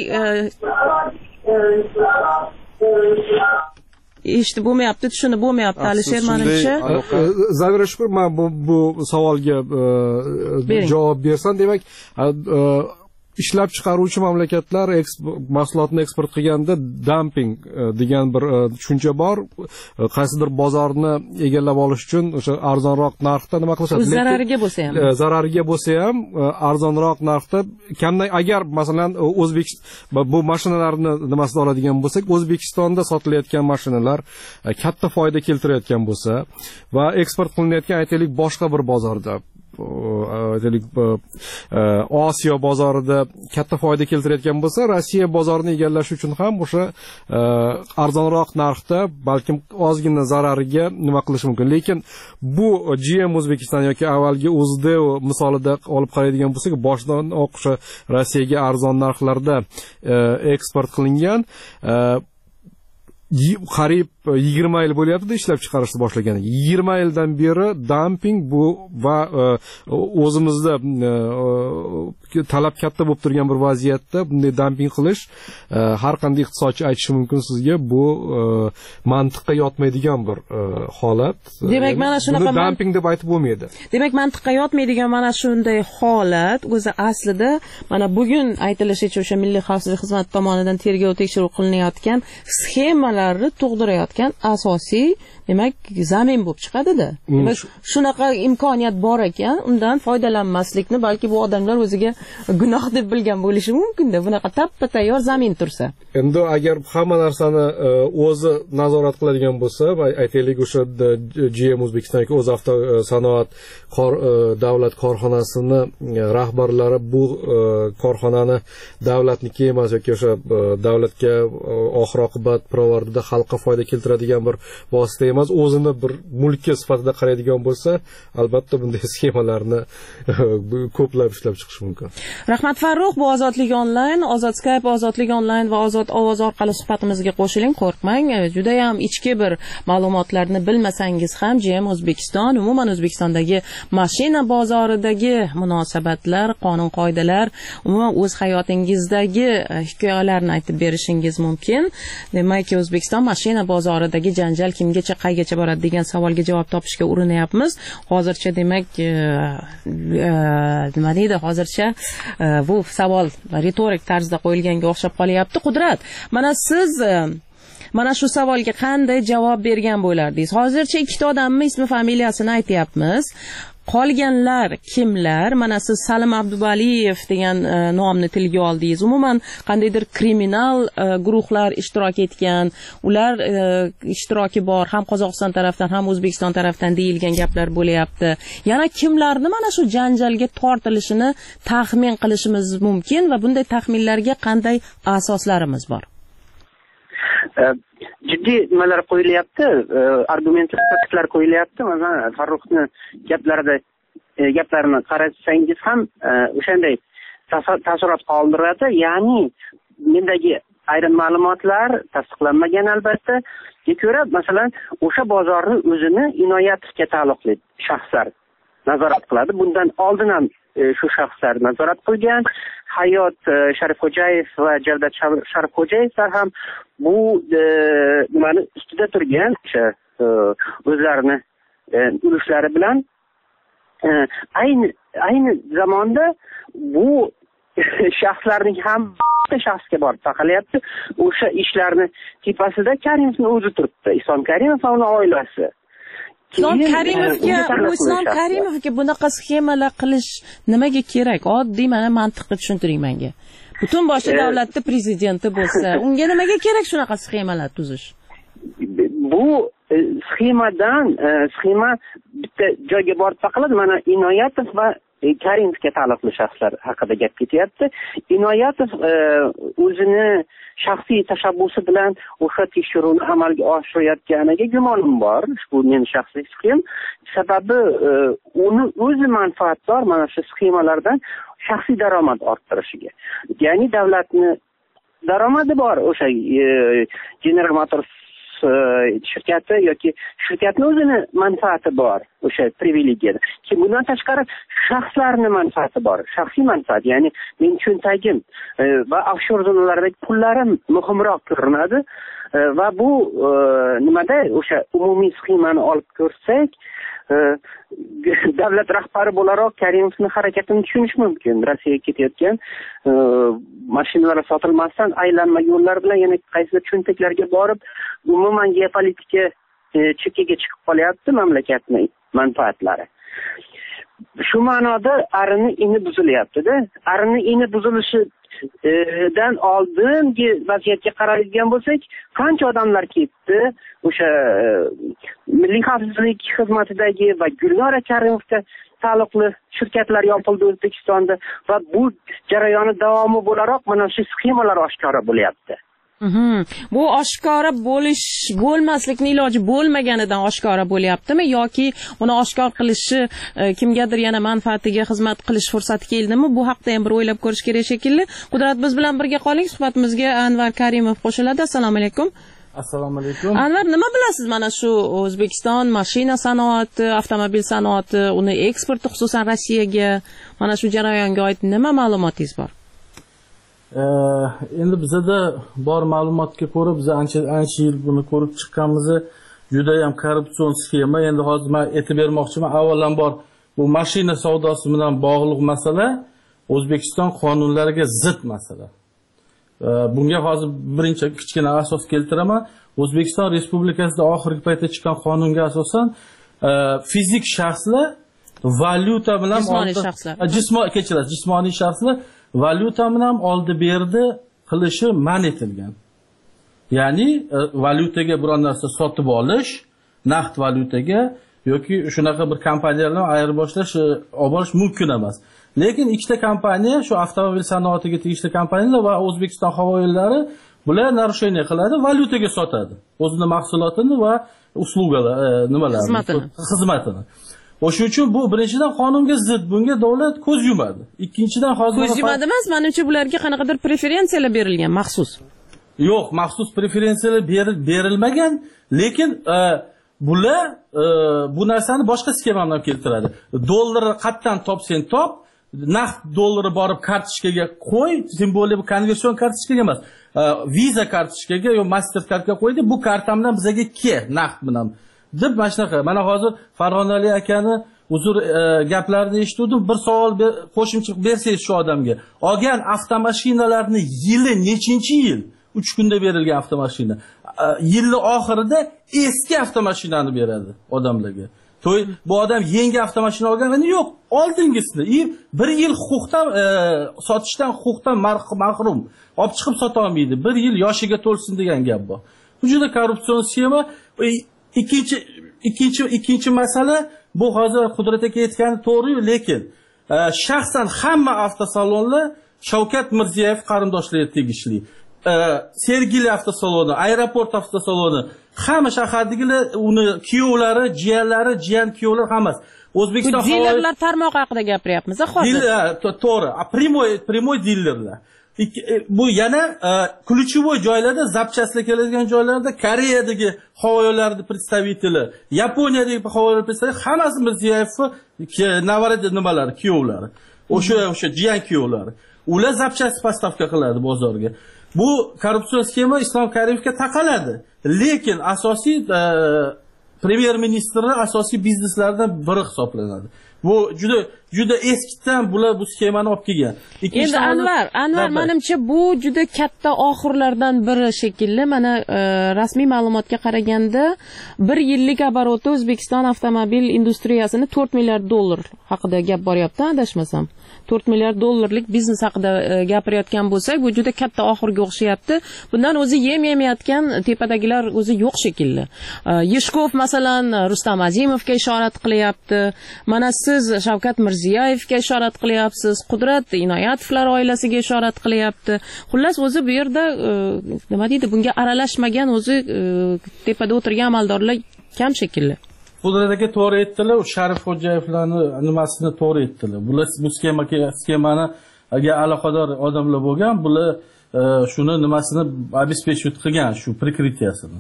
eshitib bo'lmayapti, tushunib bo'lmayapti Alisher menimcha. Zavira Shukur, men bu bu savolga javob bersam, demak, ishlab chiqaruvchi mamlakatlar mahsulotni eksport qilganda dumping degan bir tushuncha bor. Qaysidir bozorni egallab olish uchun o'sha arzonroq narxda nima qilishadi? Zarariga bo'lsa ham. Zarariga bo'lsa ham arzonroq narxda kamdan, agar masalan O'zbekiston bu mashinalarni nimasida oladigan bo'lsak, O'zbekistonda sotilayotgan mashinalar katta foyda keltirayotgan bo'lsa va eksport qilinayotgan aytaylik boshqa bir bozorda, aytaylik Osiyo bozorida katta foyda keltirayotgan bo'lsa, Rossiya bozorini egallash uchun ham o'sha arzonroq narxda, balkim ozgina zarariga nima qilish mumkin. Lekin bu G M O'zbekiston yoki avvalgi O'zdeo misolida olib qaraydigan bo'lsak, boshdan o'sha Rossiyaga arzon narxlarda eksport qilingan, qariyb yigirma yil bo'lyapti ishlab chiqarishni boshlagan. yigirma yildan beri dumping bu va o'zimizda talab katta bo'lib turgan bir vaziyatda bunday dumping qilish har qanday iqtisodchi aytishi mumkin sizga, bu mantiqqa yotmaydigan bir holat. Demak, mana shunaqa dumping deb aytib bo'lmaydi. Demak, mantiqqa yotmaydigan mana shunday holat o'zi aslida mana bugun aytilishicha o'sha Milliy xavfsizlik xizmati tomonidan tergov tekshiruv qilinayotgan sxemalarni tug'dirayotgan asosiy, demak, zamin bo'lib chiqadi-da. Demak, shunaqa imkoniyat bor ekan, undan foydalanmaslikni balki bu odamlar o'ziga gunoh deb bilgan bo'lishi mumkin-da, bunaqa tappa tayyor zamin tursa. Endi agar hamma narsani o'zi nazorat qiladigan bo'lsa, aytaylik o'sha G M O'zbekiston yoki O'zavto sanoat davlat korxonasini rahbarlari bu korxonani davlatniki emas yoki o'sha davlatga oxir oqibat pirovardida xalqqa foyda keltiradigan bir vosita emas, o'zini bir mulki sifatida qaraydigan bo'lsa, albatta bunday sxemalarni ko'plab ishlab chiqish mumkin. Rahmat Farruh, bu Ozodlik onlayn, Ozod Skype, Ozodlik onlayn va Ozod ovoz orqali suhbatimizga qo'shiling, qo'rqmang. Juda ham ichki bir ma'lumotlarni bilmasangiz ham G M O'zbekiston, umuman O'zbekistondagi mashina bozoridagi munosabatlar, qonun qoidalar, umuman o'z hayotingizdagi hikoyalarni aytib berishingiz mumkin. Demak, O'zbekiston mashina bozoridagi janjal kimgacha, qaygacha boradi degan savolga javob topishga urinyapmiz. Hozircha demak, nima deydi, hozircha bu savol retorik tarzda qo'yilganga o'xshab qolyapti. Qudrat, mana siz mana shu savolga qanday javob bergan bo'lardingiz? Hozircha ikkita odamning ismi familiyasini aytyapmiz. qolganlar kimlar? Mana siz Salim Abduvaliyev degan e, nomni tilga oldingiz. Umuman qandaydir kriminal e, guruhlar ishtirok etgan, ular e, ishtiroki bor ham Qozog'iston tarafdan ham O'zbekiston tarafdan deyilgan gaplar bo'layapti. Yana kimlarni mana shu janjalga tortilishini taxmin qilishimiz mumkin va bunday taxminlarga qanday asoslarimiz bor? Jiddiy nimalar qo'yilyapti, argumentlar, faktlar qo'yilyapti. Masalan, Farruxni gaplarida gaplarini qarasangiz ham o'shanday taassurot qoldiradi. Ya'ni mendagi ayrim ma'lumotlar tasdiqlanmagan albatta. Ko'ra, masalan, o'sha bozorni o'zini Inoyatovga taalluqli shaxslar nazorat qiladi. Bundan oldin ham shu shaxslar nazorat qilgan. Hayot Sharifxo'jayev va Javdat Sharifxo'jayevlar ham bu nimani ustida turgan, o'sha o'zlarini ulushlari bilan ayni ayni zamonda bu shaxslarning ham shaxsga borib taqalyapti. O'sha ishlarni tepasida Karimovning o'zi turibdi, Islom Karimov va uning oilasi. Islom Karimovga, Islom Karimovga bunaqa sxemalar qilish nimaga kerak? Oddiy mana mantiqni tushuntiring menga. Butun boshli davlatda prezidenti bo'lsa, unga nimaga kerak shunaqa sxemalar tuzish? Bu sxemadan, sxema bitta joyga borib taqaladi. Mana Inoyatov va Karimovga taalluqli shaxslar haqida gap ketyapti. Inoyatov o'zini shaxsiy tashabbusi bilan o'sha tekshiruvni amalga oshirayotganiga gumonim bor. Bu mening shaxsiy fikrim. Sababi uni o'zi manfaatdor mana shu sxemalardan shaxsiy daromad orttirishiga. Ya'ni davlatni daromadi bor o'sha General Motors shirkati yoki shirkatning o'zini manfaati bor o'sha privilegiyada. Ki bundan tashqari shaxslarning manfaati bor. Shaxsiy manfaat, ya'ni men cho'ntagim va offshor zonalardagi pullarim muhimroq ko'rinadi va bu nimada o'sha umumiy sxemani olib ko'rsak, davlat rahbari bo'laroq Karimovning harakatini tushunish mumkin. Rossiyaga ketayotgan mashinalar sotilmasdan aylanma yo'llar bilan yana qaysidir cho'ntaklarga borib, umuman geopolitika chekkaga chiqib qolyapti mamlakatning manfaatlari. Shu ma'noda arini ini buzilyapti-da. Arini ini buzilishidan oldingi vaziyatga qaraydigan bo'lsak, qancha odamlar ketdi? O'sha Milliy xavfsizlik xizmatidagi va Gulnora Karimovga taalluqli shirkatlar yopildi O'zbekistonda va bu jarayoni davomi bo'laroq mana shu sxemalar oshkora bo'lyapti. Bu oshkora bo'lish bo'lmaslikning iloji bo'lmaganidan oshkora bo'lyaptimi yoki uni oshkor qilishi kimgadir yana manfaatiga xizmat qilish fursati keldimi? Bu haqda ham bir o'ylab ko'rish kerak shekilli. Qudrat, biz bilan birga qoling. Suhbatimizga Anvar Karimov qo'shiladi. Assalomu alaykum. Assalomu alaykum. Anvar, nima bilasiz mana shu O'zbekiston mashina sanoati, avtomobil sanoati, uni eksporti xususan Rossiyaga, mana shu jarayonga oid nima ma'lumotingiz bor? Endi bizda bor ma'lumotga ko'ra biz ancha ancha yil buni ko'rib chiqqanmiz. Juda ham korrupsion sxema. Endi hozir men aytib bermoqchiman. Avvalambor bu mashina savdosi bilan bog'liq masala O'zbekiston qonunlariga zid masala. Bunga hozir birinchi kichkina asos keltiraman. O'zbekiston Respublikasida oxirgi paytda chiqqan qonunga asosan fizik shaxslar valyuta bilan jismoniy shaxslar jismoniy kechirasiz, jismoniy shaxslar valyuta bilan oldi berdi qilishi man etilgan. Ya'ni valyutaga biror narsa sotib olish, naqd valyutaga yoki shunaqa bir kompaniyalarni ayirboshlash olib borish mumkin emas. Lekin ikkita kompaniya, shu avtomobil sanoatiga tegishli kompaniyalar va O'zbekiston havo yo'llari bular narusheniya qiladi, valyutaga sotadi. O'zining mahsulotini va uslugalar, nimalarni, xizmatini. xizmatini. O'shuning uchun bu birinchidan qonunga zid, bunga davlat ko'z yumadi. Ikkinchidan hozir ko'z yumadi emas, menimcha bularga qanaqadir preferensiyalar berilgan maxsus. Yo'q, maxsus preferensiyalar berilmagan, lekin bular bu narsani boshqa sxema bilan keltiradi. Dollarni qayerdan topsang top, naqd dollarni borib kartochkaga qo'y, tем более bu konversion kartochkaga emas, Visa kartochkaga yo Mastercardga qo'ydi, bu karta bilan bizga ke, naqd bilan deb mana shunaqa. Mana hozir Farg'onali akani uzr gaplarini eshitdim. Bir savol qo'shimcha bersangiz shu odamga. Olgan avtomashinalarni yili nechinchi yil? uch kunda berilgan avtomashina. Yilning oxirida eski avtomashinani beradi odamlarga. to'y bu odam yangi avtomashina olgani yo'q, oldingisini. I bir yil huquqdan e, sotishdan huquqdan mahrum. Olib chiqib sota olmaydi. bir yil yoshiga to'lsin degan gap bor. Bu juda korrupsion sxema. Ikkinchi ikkinchi ikkinchi masala bu hozir Qudrat aka aytgani to'g'ri, lekin e, shaxsan hamma avtosalonlar Shavkat Mirziyoyev qarindoshlariga tegishli. E, Sergeli avtosaloni, aeroport avtosaloni, hamma shahardagilar uni kuyovlari, jiyanlari, jiyan kuyovlar hammasi. O'zbekiston dilerlar tarmog'i haqida gapiryapmiz hozir. To'g'ri, primoy primoy dilerlar. Bu yana ключевой joylarda, zapchastlar keladigan joylarda Koreyadagi havo yo'llarida представители, Yaponiyadagi havo yo'llar представители hammasi Mirziyoyev navarada nimalar, kuyovlari. O'sha o'sha jiyan kuyovlari. Ular zapchast postavka qiladi bozorga. Bu korrupsion sxema Islom Karimovga taqaladi. Lekin asosiy premyer ministri asosiy bizneslardan biri hisoblanadi. Bu juda juda eskidan bular bu sxemani olib kelgan. Endi Anvar, Anvar menimcha bu juda katta oxirlardan biri shekilli. Mana e, rasmiy ma'lumotga qaraganda bir yillik oboroti O'zbekiston avtomobil industriyasini to'rt milliard dollar haqida gap boryapti, adashmasam. to'rt milliard dollarlik biznes haqida e, gapirayotgan bo'lsak, bu juda katta oxirga o'xshayapti. Bundan o'zi yem yemayotgan tepadagilar o'zi yo'q shekilli. E, Yeshkov masalan Rustam Azimovga ishorat qilyapti. Mana siz Shavkat Mirziyoyevga ishorat qilyapsiz. Qudrat Inoyatovlar oilasiga ishorat qilyapti. Xullas o'zi bu yerda e, nima deydi, bunga aralashmagan o'zi e, tepada o'tirgan amaldorlar kam shekilli. Qudrat aka to'g'ri aytdilar, Sharif Xo'jayevlarni nimasini to'g'ri aytdilar. Bular bu skemaga skemani agar aloqador odamlar bo'lgan, bular shuni nimasini обеспечивать qilgan, shu prikritiyasini.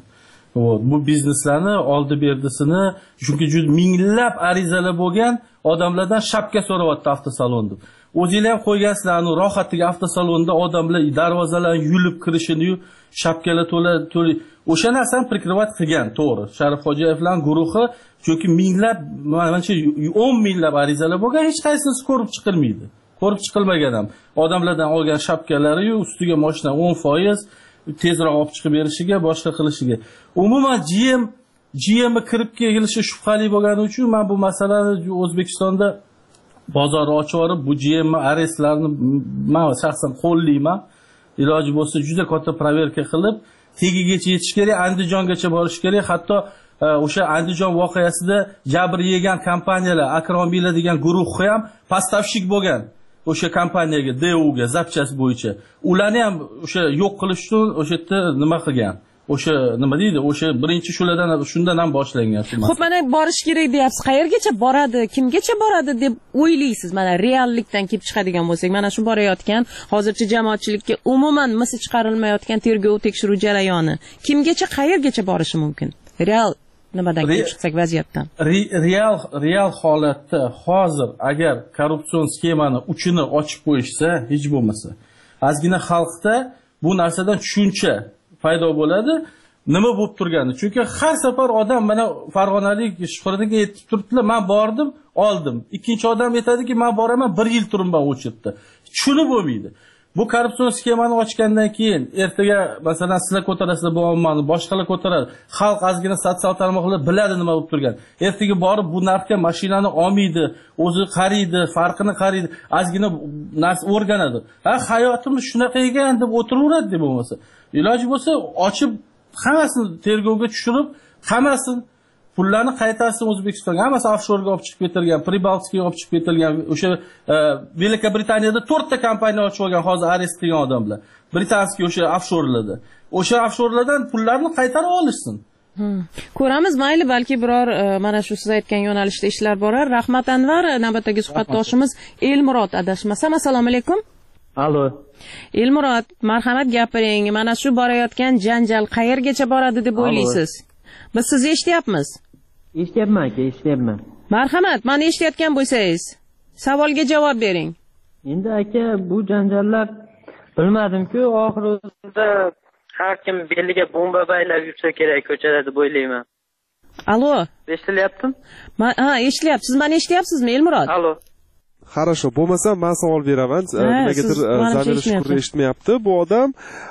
Bu bizneslarni oldi berdisini, chunki juda minglab arizalar bo'lgan odamlardan shapka so'rayapti avtosalonda. O'zinglar ham qo'ygansizlarni rohatdagi avtosalonda odamlar darvozalarni yulib kirishini, shapkalar to'la to'la o'sha narsani prikrivat qilgan, to'g'ri. Sharif Xo'jayevlar guruhi, chunki minglab, manimcha o'n minglab arizalar bo'lgan, hech qaysisi ko'rib chiqilmaydi. Ko'rib chiqilmagan ham. Odamlardan olgan shapkalari ustiga mashina o'n foiz tezroq olib chiqib berishiga, boshqa qilishiga. Umuman G M G M kirib kelishi shubhali bo'lgani uchun men bu masalani O'zbekistonda bozor ochib olib, bu G M arestlarni men shaxsan qo'llayman. Iloji bo'lsa juda katta proverka qilib, tegigacha yetish kerak, Andijongacha borish kerak. Hatto o'sha Andijon voqeasida jabr yegan kompaniyalar, Akromiylar degan guruh ham postavshik bo'lgan. O'sha kompaniyaga, D U ga zapchast bo'yicha. Ularni ham o'sha yo'q qilish uchun o'sha yerda nima qilgan? O'sha nima deydi? O'sha birinchi shulardan shundan ham boshlangan. Xo'p, mana borish kerak deyapsiz. Qayergacha boradi, kimgacha boradi deb o'ylaysiz? Mana reallikdan kelib chiqadigan bo'lsak, mana shu borayotgan hozircha jamoatchilikka umuman misi chiqarilmayotgan tergov tekshiruv jarayoni kimgacha, qayergacha borishi mumkin? Real nimadan kelib chiqsak vaziyatdan? Real real holatda hozir agar korrupsion skemani uchini ochib qo'yishsa, hech bo'lmasa, ozgina xalqda bu narsadan tushuncha paydo bo'ladi. Nima bo'lib turgani? Chunki har safar odam mana Farg'onalik Shuhratga aytib turibdilar, men bordim, oldim. Ikkinchi odam aytadiki, men boraman, bir yil turibman o'chirdi. Tushunib bo'lmaydi. Bu korrupsion sxemani ochgandan keyin ertaga masalan sizlar ko'tarasizlar bu ommani, boshqalar ko'taradi. Xalq ozgina sotsial tarmoqlar biladi nima bo'lib turgan. Ertaga borib bu narxga mashinani olmaydi, o'zi qariydi, farqini qariydi, ozgina narsa o'rganadi. Ha, hayotimiz shunaqa ekan deb o'tiraveradi deb bo'lmasa. Iloji bo'lsa ochib hammasini tergovga tushirib, hammasini pullarni qaytarsin O'zbekistonga. Hammasi offshorga olib chiqib ketilgan, Pribaltikaga olib chiqib ketilgan. O'sha Buyuk Britaniyada to'rtta kompaniya ochib olgan hozir arest qilgan odamlar. Britanskiy o'sha offshorlarda. O'sha offshorlardan pullarni qaytarib olishsin. Hmm. Ko'ramiz, mayli, balki biror mana shu siz aytgan yo'nalishda ishlar borar. Rahmat Anvar, navbatdagi suhbatdoshimiz Elmurod adashmasam. Assalomu alaykum. Alo. Elmurod, marhamat gapiring. Mana shu borayotgan janjal qayergacha boradi deb o'ylaysiz? Biz sizni eshityapmiz. Eshityapman aka, eshityapman. Marhamat, meni eshitayotgan bo'lsangiz, savolga javob bering. Endi aka, bu janjallar bilmadim-ku, oxirida har kim beliga bomba baylab yursa kerak ko'chada deb o'ylayman. Alo. Eshitilyaptimi? Ha, eshityapsiz. Siz meni eshityapsizmi, Elmurod? Alo. Хорошо, bo'lmasa men savol beraman. Nimagadir Zamir Shukur eshitmayapti. Bu odam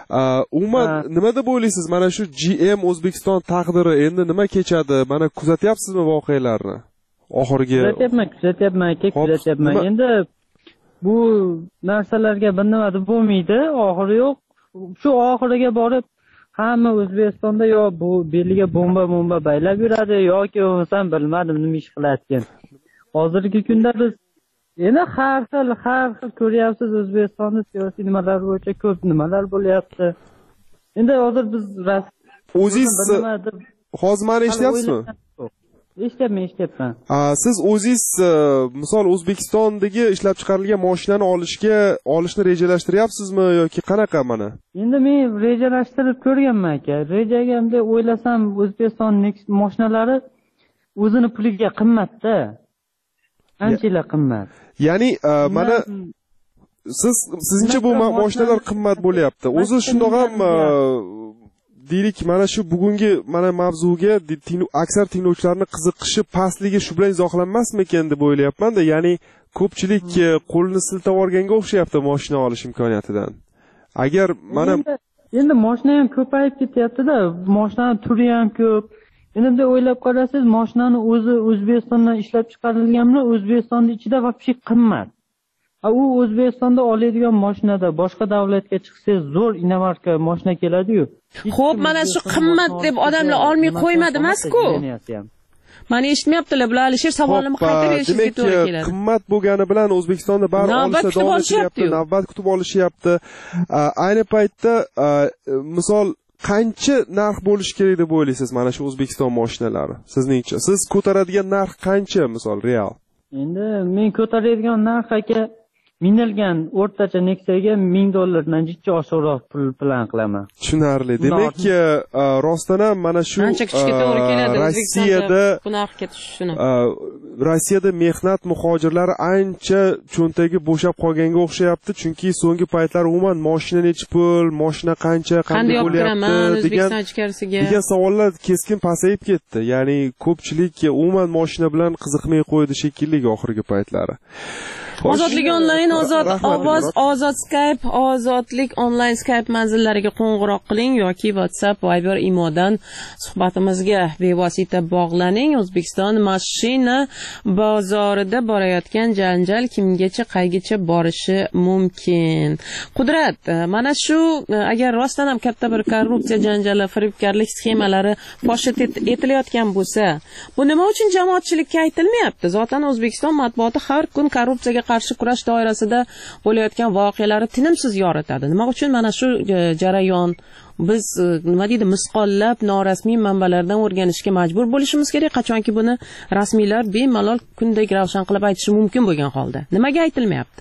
umuman nima deb o'ylaysiz? Mana shu G M O'zbekiston taqdiri endi nima kechadi? Mana kuzatyapsizmi voqealarni? oxirgi kuzatyapman kuzatyapman aka kuzatyapman endi bu narsalarga bir nima deb bo'lmaydi oxiri yo'q shu oxiriga borib hamma O'zbekistonda yo bu beliga bomba bomba baylab yuradi yoki bo'lmasam bilmadim nima ish qilayotgan hozirgi kunda biz endi har xil har xil ko'ryapsiz O'zbekistonda siyosiy nimalar bo'yicha ko'p nimalar bo'lyapti endi hozir biz o'zingiz hozir mani eshityapsizmi eshityapman eshityapman siz o'zingiz misol O'zbekistondagi ishlab chiqarilgan mashinani olishga olishni rejalashtiryapsizmi yoki qanaqa mana endi men rejalashtirib ko'rganman aka rejaga bunday o'ylasam O'zbekiston mashinalari o'zini puliga qimmatda anchalar qimmat ya'ni mana siz sizningcha bu mashinalar qimmat bo'lyapti o'zi shundoq ham deylik mana shu bugungi mana mavzuga aksar tinglovchilarning qiziqishi pastligi shu bilan izohlanmasmikan deb o'ylayapman-da ya'ni ko'pchilik qo'lini siltab olganga o'xshayapti mashina olish imkoniyatidan agar mana endi mashina ham ko'payib ketyapti-da mashinani turi ham ko'p endi bunday o'ylab qarasangiz mashinani o'zi O'zbekistondan ishlab chiqarilgan bilan O'zbekistonning ichida вообще qimmat u O'zbekistonda oladigan mashinada boshqa davlatga chiqsangiz zo'r inomarka mashina keladi-yu. Xo'p, mana shu qimmat deb odamlar olmay qo'ymadi emas-ku. Mani eshitmayaptilar, bular Alisher savolimni qayta berishingizga to'g'ri keladi. Qimmat bo'lgani bilan O'zbekistonda bari olsa davom etishyapti, navbat kutib olishyapti. Ayni paytda misol qancha narx bo'lishi kerak deb o'ylaysiz mana shu O'zbekiston mashinalari? Sizningcha, siz ko'taradigan narx qancha misol real? Endi men ko'taradigan narx aka minilgan o'rtacha Nexia'ga ming dollardan jichcha oshiqroq pul plan qilaman. Tushunarli. Demak, rostdan ham mana shu Rossiyada bu narxga tushishini. Rossiyada mehnat muhojirlari ancha cho'ntagi bo'shab qolganga o'xshayapti, chunki so'nggi paytlar umuman mashina nechi pul, mashina qancha, qanday bo'lyapti degan degan savollar keskin pasayib ketdi. Ya'ni ko'pchilik umuman mashina bilan qiziqmay qo'ydi shekilli oxirgi paytlari. Ozodlik onlayn, ozod ovoz, ozod Skype, ozodlik onlayn Skype manzillariga qo'ng'iroq qiling yoki WhatsApp, Viber, Imodan suhbatimizga bevosita bog'laning. O'zbekiston mashina bozorida borayotgan janjal kimgacha qaygacha borishi mumkin? Qudrat, mana shu agar rostdan ham katta bir korrupsiya janjali, firibgarlik sxemalari fosh etilayotgan bo'lsa, bu nima uchun jamoatchilikka aytilmayapti? Zotan O'zbekiston matbuoti har kun korrupsiyaga qarshi kurash doirasida bo'layotgan voqealarni tinimsiz yoritadi. Nima uchun mana shu jarayon biz nima deydi misqollab norasmiy manbalardan o'rganishga majbur bo'lishimiz kerak, qachonki buni rasmiylar bemalol kundek ravshan qilib aytishi mumkin bo'lgan holda. Nimaga aytilmayapti?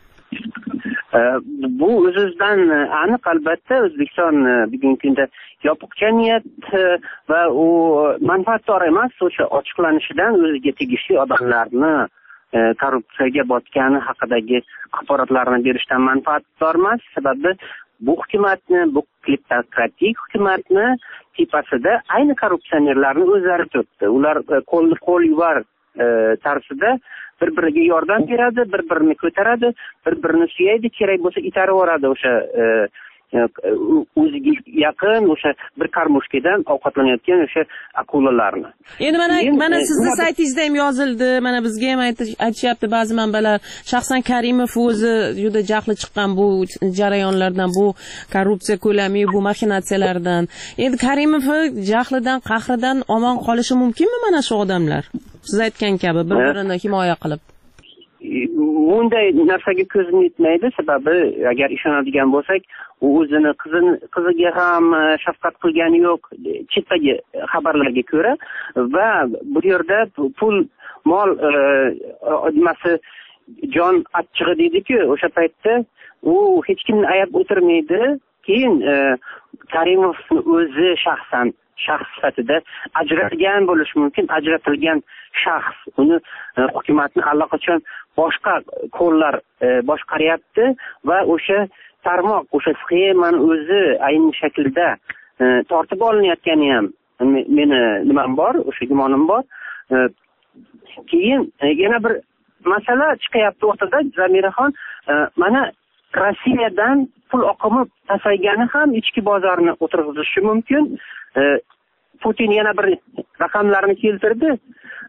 Bu o'z-o'zidan aniq albatta O'zbekiston bugungi kunda yopiq jamiyat va u manfaatdor emas, o'sha ochiqlanishidan o'ziga tegishli odamlarni korrupsiyaga botgani haqidagi axborotlarni berishdan manfaatdor emas. Sababi bu hukumatni, bu kleptokratik hukumatni tepasida ayni korrupsionerlarni o'zlari turibdi. Ular qo'lni qo'l yuvar tarzida bir-biriga yordam beradi, bir-birini ko'taradi, bir-birini suyaydi, kerak bo'lsa itarib yuboradi o'sha o'ziga yaqin o'sha bir karmushkadan ovqatlanayotgan o'sha akulalarni. Endi mana mana sizni saytingizda ham yozildi, mana bizga ham aytishyapti ba'zi manbalar, shaxsan Karimov o'zi juda jahli chiqqan bu jarayonlardan, bu korrupsiya ko'lami, bu maxinatsiyalardan. Endi Karimov jahlidan, qahridan omon qolishi mumkinmi mana shu odamlar? Siz aytgan kabi bir-birini himoya qilib. Bunday narsaga ko'zim yetmaydi, sababi agar ishonadigan bo'lsak, u o'zini qizini qiziga ham shafqat qilgani yo'q, chetdagi xabarlarga ko'ra va bu yerda pul, mol nimasi jon achchig'i deydi-ku, o'sha paytda u hech kimni ayab o'tirmaydi. Keyin Karimovning o'zi shaxsan shaxs sifatida ajratilgan bo'lishi mumkin, ajratilgan shaxs uni hukumatni allaqachon boshqa qo'llar boshqaryapti va o'sha tarmoq, o'sha sxemani o'zi ayni shaklda tortib olinayotgani ham meni nimam bor, o'sha gumonim bor. Keyin yana bir masala chiqyapti o'rtada, Zamiraxon, mana Rossiyadan pul oqimi pasaygani ham ichki bozorni o'tirg'izishi mumkin. Putin yana bir raqamlarni keltirdi.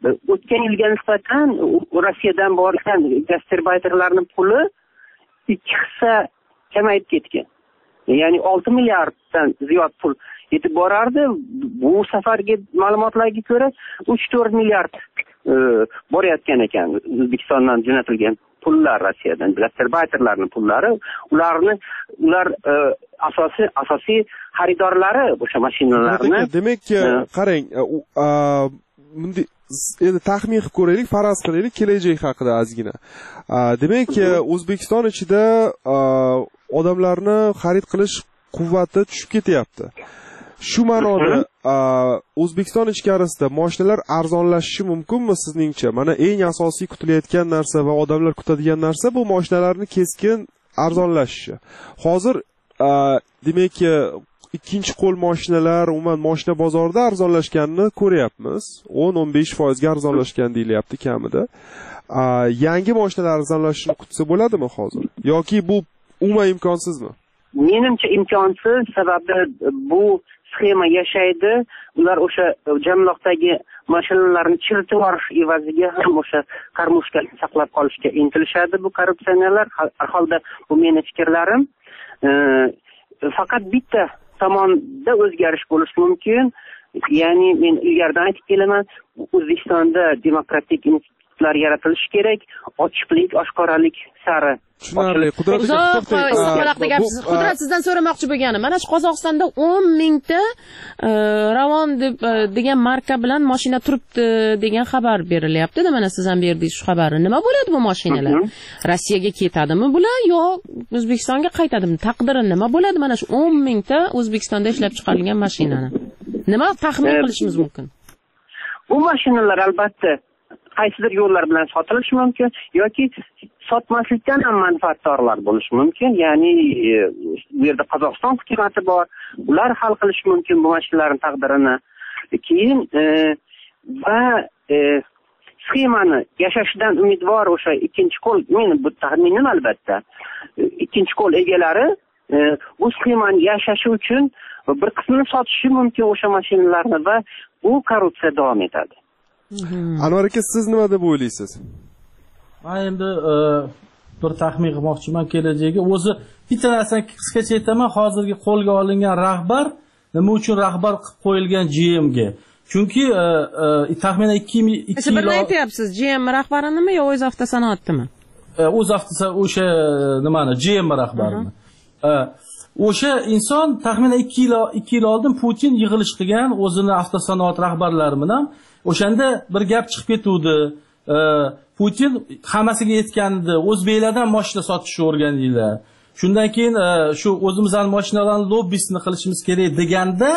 o'tgan yilga nisbatan Rossiyadan borgan gasterbayterlarning puli ikki hissa kamayib ketgan. Ya'ni olti milliarddan ziyod pul yetib borardi. Bu safargi ma'lumotlarga ko'ra uch to'rt milliard borayotgan ekan O'zbekistondan jo'natilgan pullar Rossiyadan, gasterbayterlarning pullari, ularni ular asosiy asosiy xaridorlari o'sha mashinalarni. Demak, qarang, bunday endi taxmin qilib ko'raylik, faraz qilaylik kelajak haqida ozgina. Demak, O'zbekiston ichida odamlarni xarid qilish quvvati tushib ketyapti. Shu ma'noda O'zbekiston ichkarisida mashinalar arzonlashishi mumkinmi sizningcha? Mana eng asosiy kutilayotgan narsa va odamlar kutadigan narsa bu mashinalarning keskin arzonlashishi. Hozir demak, ikkinchi qo'l mashinalar, umuman mashina bozorida arzonlashganini ko'ryapmiz. o'n o'n besh foiz ga arzonlashgan deyilyapti kamida. Yangi mashinalar arzonlashishini kutsa bo'ladimi hozir? Yoki bu umuman imkonsizmi? Menimcha imkonsiz, sababi bu sxema yashaydi. Ular o'sha jamloqdagi mashinalarni chiritib yuborish evaziga ham o'sha qarmushkani saqlab qolishga intilishadi bu korrupsionerlar. Har holda bu meni fikrlarim. Faqat bitta tomonda o'zgarish bo'lishi mumkin. Ya'ni men ilgaridan aytib kelaman, O'zbekistonda demokratik institutlar yaratilishi kerak, ochiqlik, oshkoralik sari. Tushunarli. Qudrat Qudrat sizdan so'ramoqchi bo'lganim, mana shu Qozog'istonda o'n mingta Ravon deb degan marka bilan mashina turibdi degan xabar berilyapti-da. Mana siz ham berdingiz shu xabarni. Nima bo'ladi bu mashinalar? Rossiyaga ketadimi bular yo O'zbekistonga qaytadimi? Taqdiri nima bo'ladi mana shu o'n mingta O'zbekistonda ishlab chiqarilgan mashinani? Nima taxmin qilishimiz mumkin? Bu mashinalar albatta qaysidir yo'llar bilan sotilishi mumkin yoki sotmaslikdan ham manfaatdorlar bo'lishi mumkin. Ya'ni bu yerda Qozog'iston hukumati bor, ular hal qilishi mumkin bu mashinalarning taqdirini. Keyin va sxemani yashashidan umidvor o'sha ikkinchi qo'l, meni bu taxminim albatta, ikkinchi qo'l egalari bu sxemani yashashi uchun bir qismini sotishi mumkin o'sha mashinalarni va bu korrupsiya davom etadi. Anvar aka, siz nima deb o'ylaysiz? Men endi bir taxmin qilmoqchiman kelajagiga. O'zi bitta narsani qisqacha aytaman, hozirgi qo'lga olingan rahbar nima uchun rahbar qilib qo'yilgan G M ga? Chunki taxminan ikki ming ikki yil oldin aytyapsiz, G M rahbari nima yo o'z avtosanoatdimi? O'z avtosanoat o'sha nimani, G M rahbarini. O'sha inson taxminan ikki yil ikki yil oldin Putin yig'ilish qilgan o'zini avtosanoat rahbarlari bilan. O'shanda bir gap chiqib ketuvdi. Putin hammasiga aytgandi, o'zbeklardan mashina sotishni o'rganinglar. Shundan keyin shu o'zimizning mashinalarni lobbisini qilishimiz kerak deganda,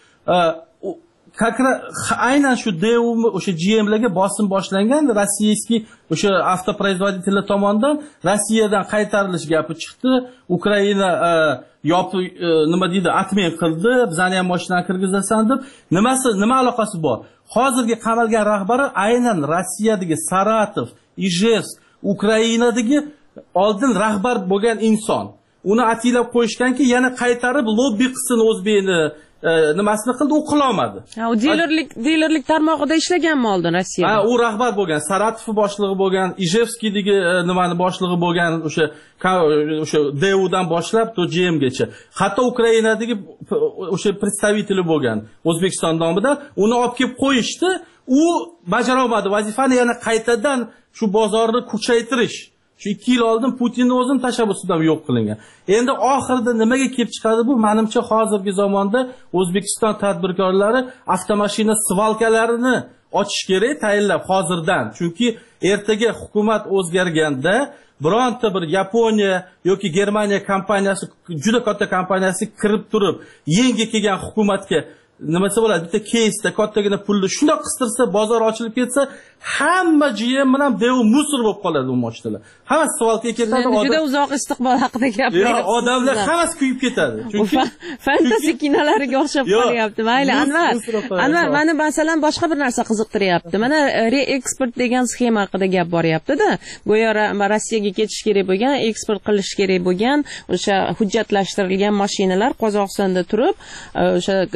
aynan shu D U o'sha G M larga bosim boshlangan, rossiyskiy o'sha avtoproizvoditellar tomonidan Rossiyadan qaytarilish gapi chiqdi. Ukraina yopi nima deydi, atmen qildi, bizani ham mashinani kirgizasan deb. Nimasi, nima aloqasi bor? Hozirgi qamalgan rahbari aynan Rossiyadagi Saratov, Ijevsk, Ukrainadagi oldin rahbar bo'lgan inson. Uni atilab qo'yishganki, yana qaytarib lobbi qilsin o'zbekni nimasini qildi, u qila olmadi. Ha, u dilerlik dilerlik tarmog'ida ishlaganmi oldin Rossiyada? Ha, u rahbar bo'lgan, Saratov boshlig'i bo'lgan, Ijevskiydagi nimani boshlig'i bo'lgan, o'sha o'sha D U dan boshlab to G M gacha. Hatto Ukrainadagi o'sha представители bo'lgan O'zbekiston nomida, uni olib kelib qo'yishdi. U bajara olmadi vazifani, yana qaytadan shu bozorni kuchaytirish. Shu ikki yil oldin Putinning o'zining tashabbusidan yo'q qilingan. Endi oxirida nimaga kelib chiqadi bu? Menimcha hozirgi zamonda O'zbekiston tadbirkorlari avtomashina svalkalarini ochish kerak tayinlab hozirdan. Chunki ertaga hukumat o'zgarganda bironta bir Yaponiya yoki Germaniya kompaniyasi, juda katta kompaniyasi kirib turib, yangi kelgan hukumatga nimasi bo'ladi? Bitta keysda kattagina pulni shunday qistirsa, bozor ochilib ketsa, hamma G M bilan D U musor bo'lib qoladi u mashinalar. Hamma svalkaga ketadi. Juda uzoq istiqbol haqida gapiryapsiz. Odamlar hammasi kuyib ketadi. Chunki fantasi kinolariga o'xshab qolyapti. Mayli, Anvar. Anvar, meni masalan boshqa bir narsa qiziqtiryapti. Mana reeksport degan sxema haqida gap boryapti-da. Go'yo Rossiyaga ketish kerak bo'lgan, eksport qilish kerak bo'lgan o'sha hujjatlashtirilgan mashinalar Qozog'istonda turib, o'sha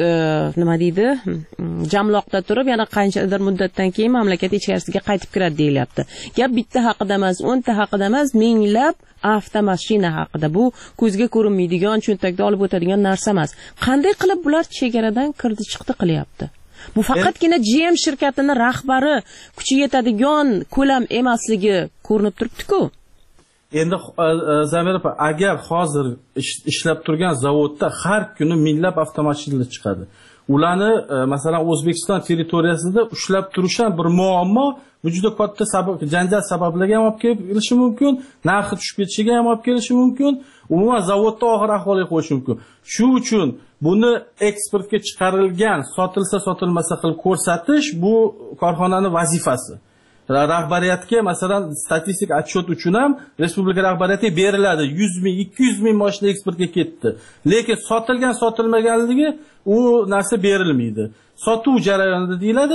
nima deydi, jamloqda turib yana qanchadir muddatdan keyin mamlakat ichkarisiga qaytib kiradi deyilyapti. Gap bitta haqida emas, o'nta haqida emas, minglab avtomashina haqida. Bu ko'zga ko'rinmaydigan, cho'ntakda olib o'tadigan narsa emas. Qanday qilib bular chegaradan kirdi chiqdi qilyapti? Bu faqatgina G M shirkatining rahbari kuchi yetadigan ko'lam emasligi ko'rinib turibdi-ku. Endi Zamir opa, agar hozir ishlab turgan zavodda har kuni minglab avtomashinalar chiqadi. Ularni masalan O'zbekiston territoriyasida ushlab turish ham bir muammo, bu juda katta sabab, janjal sabablarga ham olib kelishi mumkin, narxi tushib ketishiga ham olib kelishi mumkin, umuman zavodda og'ir ahvolga qo'yishi mumkin. Shu uchun buni eksportga chiqarilgan, sotilsa sotilmasa qilib ko'rsatish bu korxonaning vazifasi. Rahbariyatga masalan statistik отчет uchun ham respublika rahbariyatiga beriladi. yuz ming, ikki yuz ming mashina eksportga ketdi. Lekin sotilgan, sotilmaganligi u narsa berilmaydi. Sotuv jarayonida deyiladi,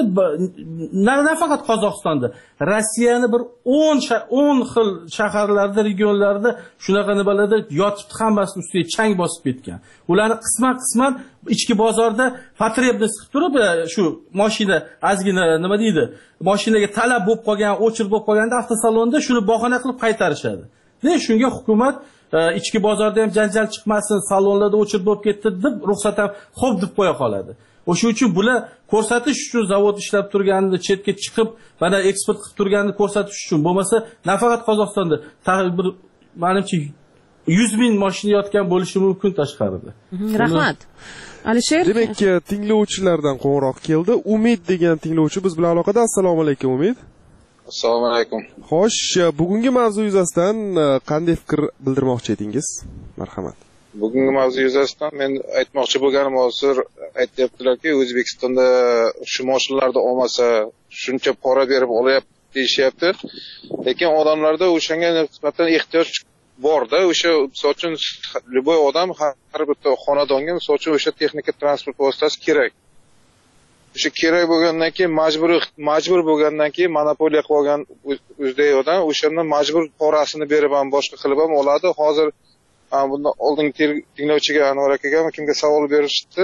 nafaqat Qozog'istonda, Rossiyani bir o'n o'n xil shaharlarda, regionlarda shunaqa nimalarda yotibdi, hammasi ustiga chang bosib ketgan. Ularni qisman-qisman ichki bozorda potrebnost qilib turib, shu mashina ozgina nima deydi, mashinaga talab bo'lib qolgan, o'chirib bo'lib qolganda avtosalonda shuni bahona qilib qaytarishadi. Ne shunga hukumat ichki bozorda ham janjal chiqmasin, salonlarda o'chirib bo'lib ketdi deb ruxsat ham xo'p deb qo'ya qoladi. O'sha uchun bular ko'rsatish uchun zavod ishlab turganini, chetga chiqib, mana eksport qilib turganini ko'rsatish uchun, bo'lmasa nafaqat Qozog'istonda bir menimcha yuz ming mashina yotgan bo'lishi mumkin tashqarida. Rahmat. Alisher. Demak, tinglovchilardan qo'ng'iroq keldi. Umid degan tinglovchi biz bilan aloqada. Assalomu alaykum Umid. Assalomu alaykum. Xo'sh, bugungi mavzu yuzasidan qanday fikr bildirmoqchi edingiz? Marhamat. Bugungi mavzu yuzasidan men aytmoqchi bo'lganim hozir aytyaptilarki, O'zbekistonda shu mashinalarni olmasa, shuncha pora berib olyapti deyishyapti. Lekin odamlarda o'shanga nisbatan ehtiyoj bor-da, o'sha misol uchun любой odam har bitta xonadonga misol uchun o'sha texnika transport vositasi kerak. O'sha kerak bo'lgandan keyin majbur majbur bo'lgandan keyin monopoliya qilib olgan o'zday odam o'shandan majbur porasini berib ham boshqa qilib ham oladi. Hozir bundan oldingi tinglovchiga Anvar akaga kimga savol berishdi.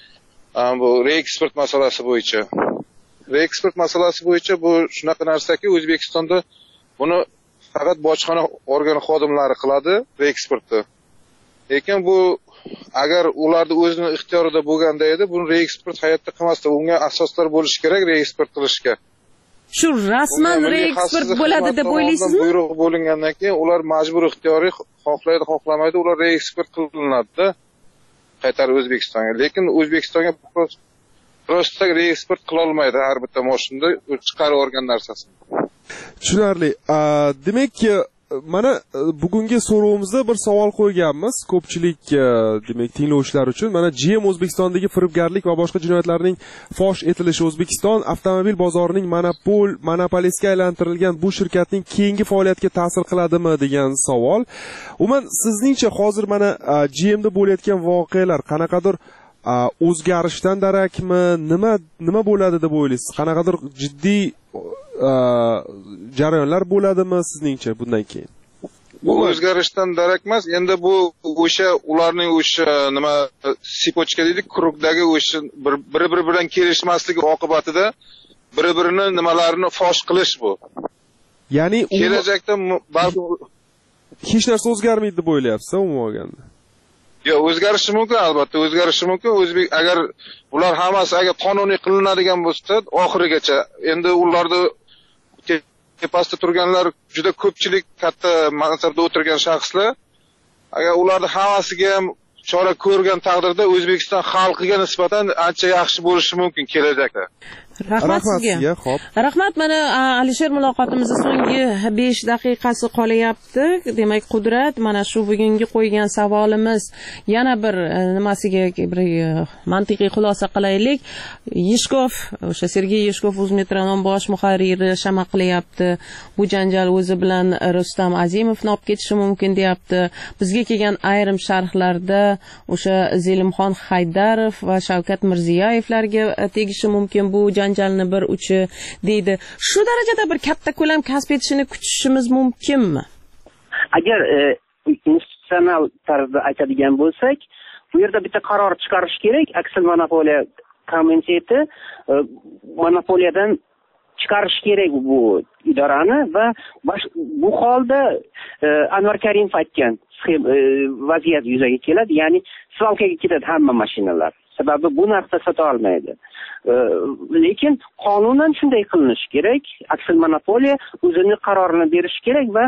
Bu reeksport masalasi bo'yicha. Reeksport masalasi bo'yicha bu shunaqa narsaki, O'zbekistonda buni faqat bojxona organi xodimlari qiladi, reeksportni. Lekin bu agar ularning o'zining ixtiyorida bo'lganda edi, buni reeksport hayotda qilmasdi. Unga asoslar bo'lishi kerak reeksport qilishga. Shu rasman reeksport bo'ladi deb o'ylaysizmi? Buyruq bo'lingandan keyin ular majbur ixtiyoriy xohlaydi, xohlamaydi, ular reeksport qilinadi. Qaytarib O'zbekistonga. Lekin O'zbekistonga prosta reeksport qila olmaydi har bitta mashinada chiqarib olgan narsasini. Tushunarli. Demak, mana bugungi so'rovimizda bir savol qo'yganmiz. Ko'pchilik demak tinglovchilar uchun mana G M O'zbekistondagi firibgarlik va boshqa jinoyatlarning fosh etilishi, O'zbekiston avtomobil bozorining monopol monopolistga aylantirilgan bu shirkatning keyingi faoliyatiga ta'sir qiladimi degan savol. Umuman sizningcha hozir mana G M da bo'layotgan voqealar qanaqadir o'zgarishdan darakmi, nima nima bo'ladi deb o'ylaysiz? Qanaqadir jiddiy jarayonlar bo'ladimi sizningcha bundan keyin? Bu o'zgarishdan darak emas, endi bu o'sha ularning o'sha nima sipochka deydik, krugdagi o'sha bir-biri bilan kelishmasligi oqibatida bir-birini nimalarini fosh qilish bu. Ya'ni kelajakda hech narsa o'zgarmaydi deb o'ylayapsiz, umuman olganda. Yo'q, o'zgarishi mumkin, albatta o'zgarishi mumkin. O'zbek agar ular hammasi agar qonuniy qilinadigan bo'lsa, oxirigacha endi ularni tepasida turganlar juda ko'pchilik katta mansabda o'tirgan shaxslar, agar ularni hammasiga ham chora ko'rgan taqdirda O'zbekiston xalqiga nisbatan ancha yaxshi bo'lishi mumkin kelajakda. Rahmat sizga. Rahmat, mana Alisher muloqotimizning so'nggi besh daqiqasi qolyapti. Demak, Qudrat, mana shu bugungi qo'ygan savolimiz yana bir nimasiga bir mantiqiy xulosa qilaylik. Yeshkov, o'sha Sergey Yeshkov O'zmetronom bosh muharriri shama qilyapti. Bu janjal o'zi bilan Rustam Azimovni olib ketishi mumkin deyapti. Bizga kelgan ayrim sharhlarda o'sha Zelimxon Haydarov va Shavkat Mirziyoyevlarga tegishi mumkin bu janjalni bir uchi deydi. Shu darajada bir katta ko'lam kasb etishini kutishimiz mumkinmi? Agar institutsional tarzda aytadigan bo'lsak, bu yerda bitta qaror chiqarish kerak. Aksil monopoliya komiteti monopoliyadan chiqarish kerak bu idorani va bu holda Anvar Karimov aytgan vaziyat yuzaga keladi, ya'ni svалkaga ketadi hamma mashinalar. Sababi bu narxda sota olmaydi. Lekin qonunan shunday qilinishi kerak. Aksil monopoliya o'zining qarorini berishi kerak va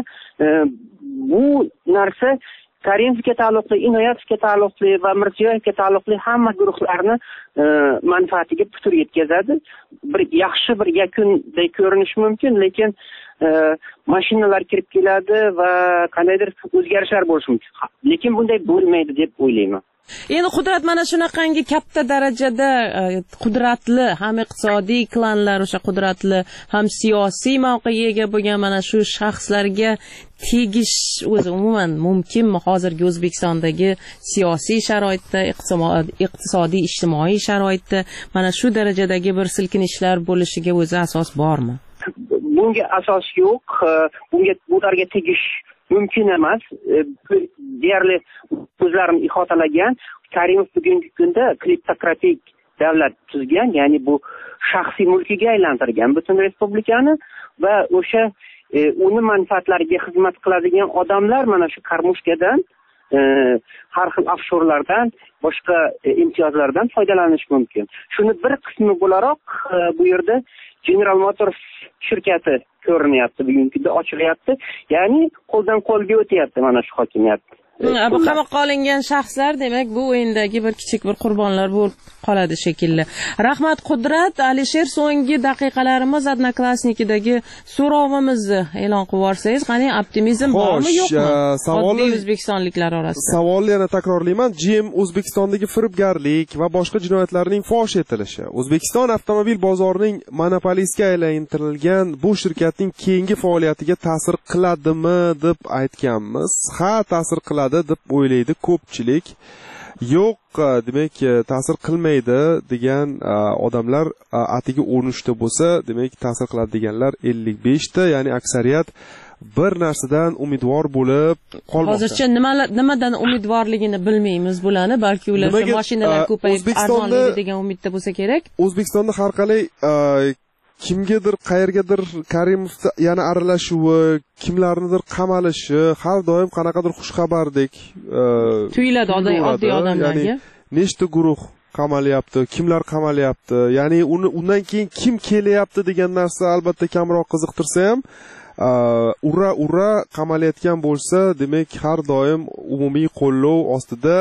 bu narsa Karimovga taalluqli, Inoyatovga taalluqli va Mirziyoyevga taalluqli hamma guruhlarni manfaatiga putur yetkazadi. Bir yaxshi bir yakunday ko'rinishi mumkin, lekin mashinalar kirib keladi va qandaydir o'zgarishlar bo'lishi mumkin. Lekin bunday bo'lmaydi deb o'ylayman. Endi Qudrat mana shunaqangi katta darajada qudratli ham iqtisodiy klanlar, o'sha qudratli ham siyosiy mavqega ega bo'lgan mana shu shaxslarga tegish o'zi umuman mumkinmi hozirgi O'zbekistondagi siyosiy sharoitda, iqtisodiy, ijtimoiy sharoitda mana shu darajadagi bir silkinishlar bo'lishiga o'zi asos bormi? Bunga asos yo'q. Bunga bularga tegish mumkin emas. Deyarli o'zlarini ihotalagan Karimov bugungi kunda kleptokratik davlat tuzgan, ya'ni bu shaxsiy mulkiga aylantirgan butun respublikani va o'sha uni manfaatlariga xizmat qiladigan odamlar mana shu karmushkadan, har xil offshorlardan, boshqa imtiyozlardan foydalanish mumkin. Shuni bir qismi bo'laroq bu yerda General Motors shirkati ko'rinyapti, bugungi kunda ochilyapti. Ya'ni qo'ldan qo'lga o'tyapti mana shu hokimiyat. Bu qamoqqa olingan shaxslar demak bu o'yindagi bir kichik bir qurbonlar bo'lib qoladi shekilli. Rahmat Qudrat, Alisher, so'nggi daqiqalarimiz Odnoklassnikidagi so'rovimizni e'lon qilib yuborsangiz, qani optimizm bormi yo'qmi? Oddiy o'zbekistonliklar orasida. Savolni yana takrorlayman. Jim O'zbekistondagi firibgarlik va boshqa jinoyatlarning fosh etilishi, O'zbekiston avtomobil bozorining monopolistga aylantirilgan bu shirkatning keyingi faoliyatiga ta'sir qiladimi deb aytganmiz. Ha, ta'sir qiladi deb o'ylaydi ko'pchilik. Yo'q, demak ta'sir qilmaydi degan odamlar atigi o'n uch ta bo'lsa, demak ta'sir qiladi deganlar ellik besh ta, ya'ni aksariyat bir narsadan umidvor bo'lib qolmoqda. Hozircha nima nimadan umidvorligini bilmaymiz bularni, balki ular mashinalar ko'payib arzonligi degan umidda bo'lsa kerak. O'zbekistonda har qalay kimgadir, qayergadir Karimov yana aralashuvi, kimlarnidir qamalishi har doim qanaqadir xushxabardek tuyuladi oddiy odamlarga. Nechta guruh qamalyapti, kimlar qamalyapti, ya'ni uni undan keyin kim kelyapti degan narsa albatta kamroq qiziqtirsa ham, ura ura qamalayotgan bo'lsa, demak har doim umumiy qo'llov ostida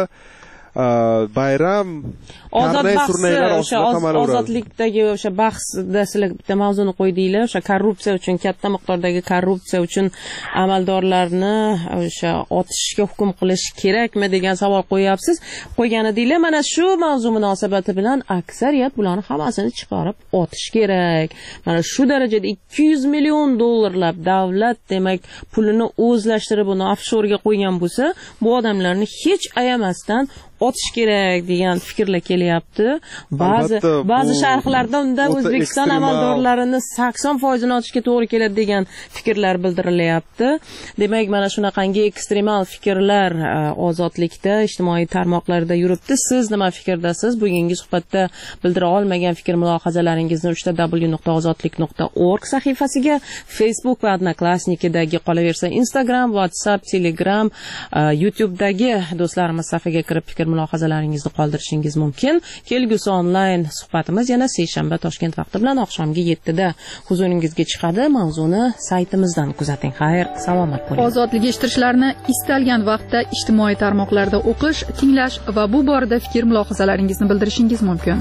bayram ozod bahsi, o'sha ozodlikdagi o'sha bahsda sizlar bitta mavzuni qo'ydinglar, o'sha korrupsiya uchun, katta miqdordagi korrupsiya uchun amaldorlarni o'sha otishga hukm qilish kerakmi degan savol qo'yapsiz. Qo'ygan edinglar. Mana shu mavzu munosabati bilan aksariyat bularni hammasini chiqarib otish kerak. Mana shu darajada ikki yuz million dollarlab davlat demak pulini o'zlashtirib uni offshorga qo'ygan bo'lsa, bu odamlarni hech ayamasdan otish kerak degan fikrlar kelyapti. Ba'zi ba'zi sharhlarda unda O'zbekiston amaldorlarini sakson foiz ni otishga to'g'ri keladi degan fikrlar bildirilyapti. Demak, mana shunaqangi ekstremal fikrlar ozodlikda, ijtimoiy tarmoqlarda yuribdi. Siz nima fikrdasiz? Bugungi suhbatda bildira olmagan fikr mulohazalaringizni uch w nuqta ozodlik nuqta org sahifasiga, Facebook va Odnoklassnikidagi, qolaversa Instagram, WhatsApp, Telegram, YouTube'dagi do'stlarimiz safiga kirib fikr mulohazalaringizni qoldirishingiz mumkin. Kelgusi onlayn suhbatimiz yana seshanba Toshkent vaqti bilan oqshomgi yetti da huzuringizga chiqadi. Mavzuni saytimizdan kuzating. Xayr, salomat bo'ling. Ozodlik eshittirishlarni istalgan vaqtda ijtimoiy tarmoqlarda o'qish, tinglash va bu borada fikr mulohazalaringizni bildirishingiz mumkin.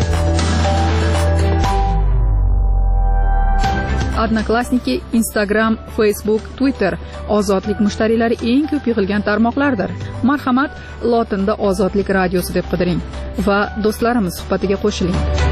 Odnoklassniki, Instagram, Facebook, Twitter ozodlik mushtariylari eng ko'p yig'ilgan tarmoqlardir. Marhamat, lotinda Ozodlik radiosi deb qidiring va do'stlarimiz suhbatiga qo'shiling.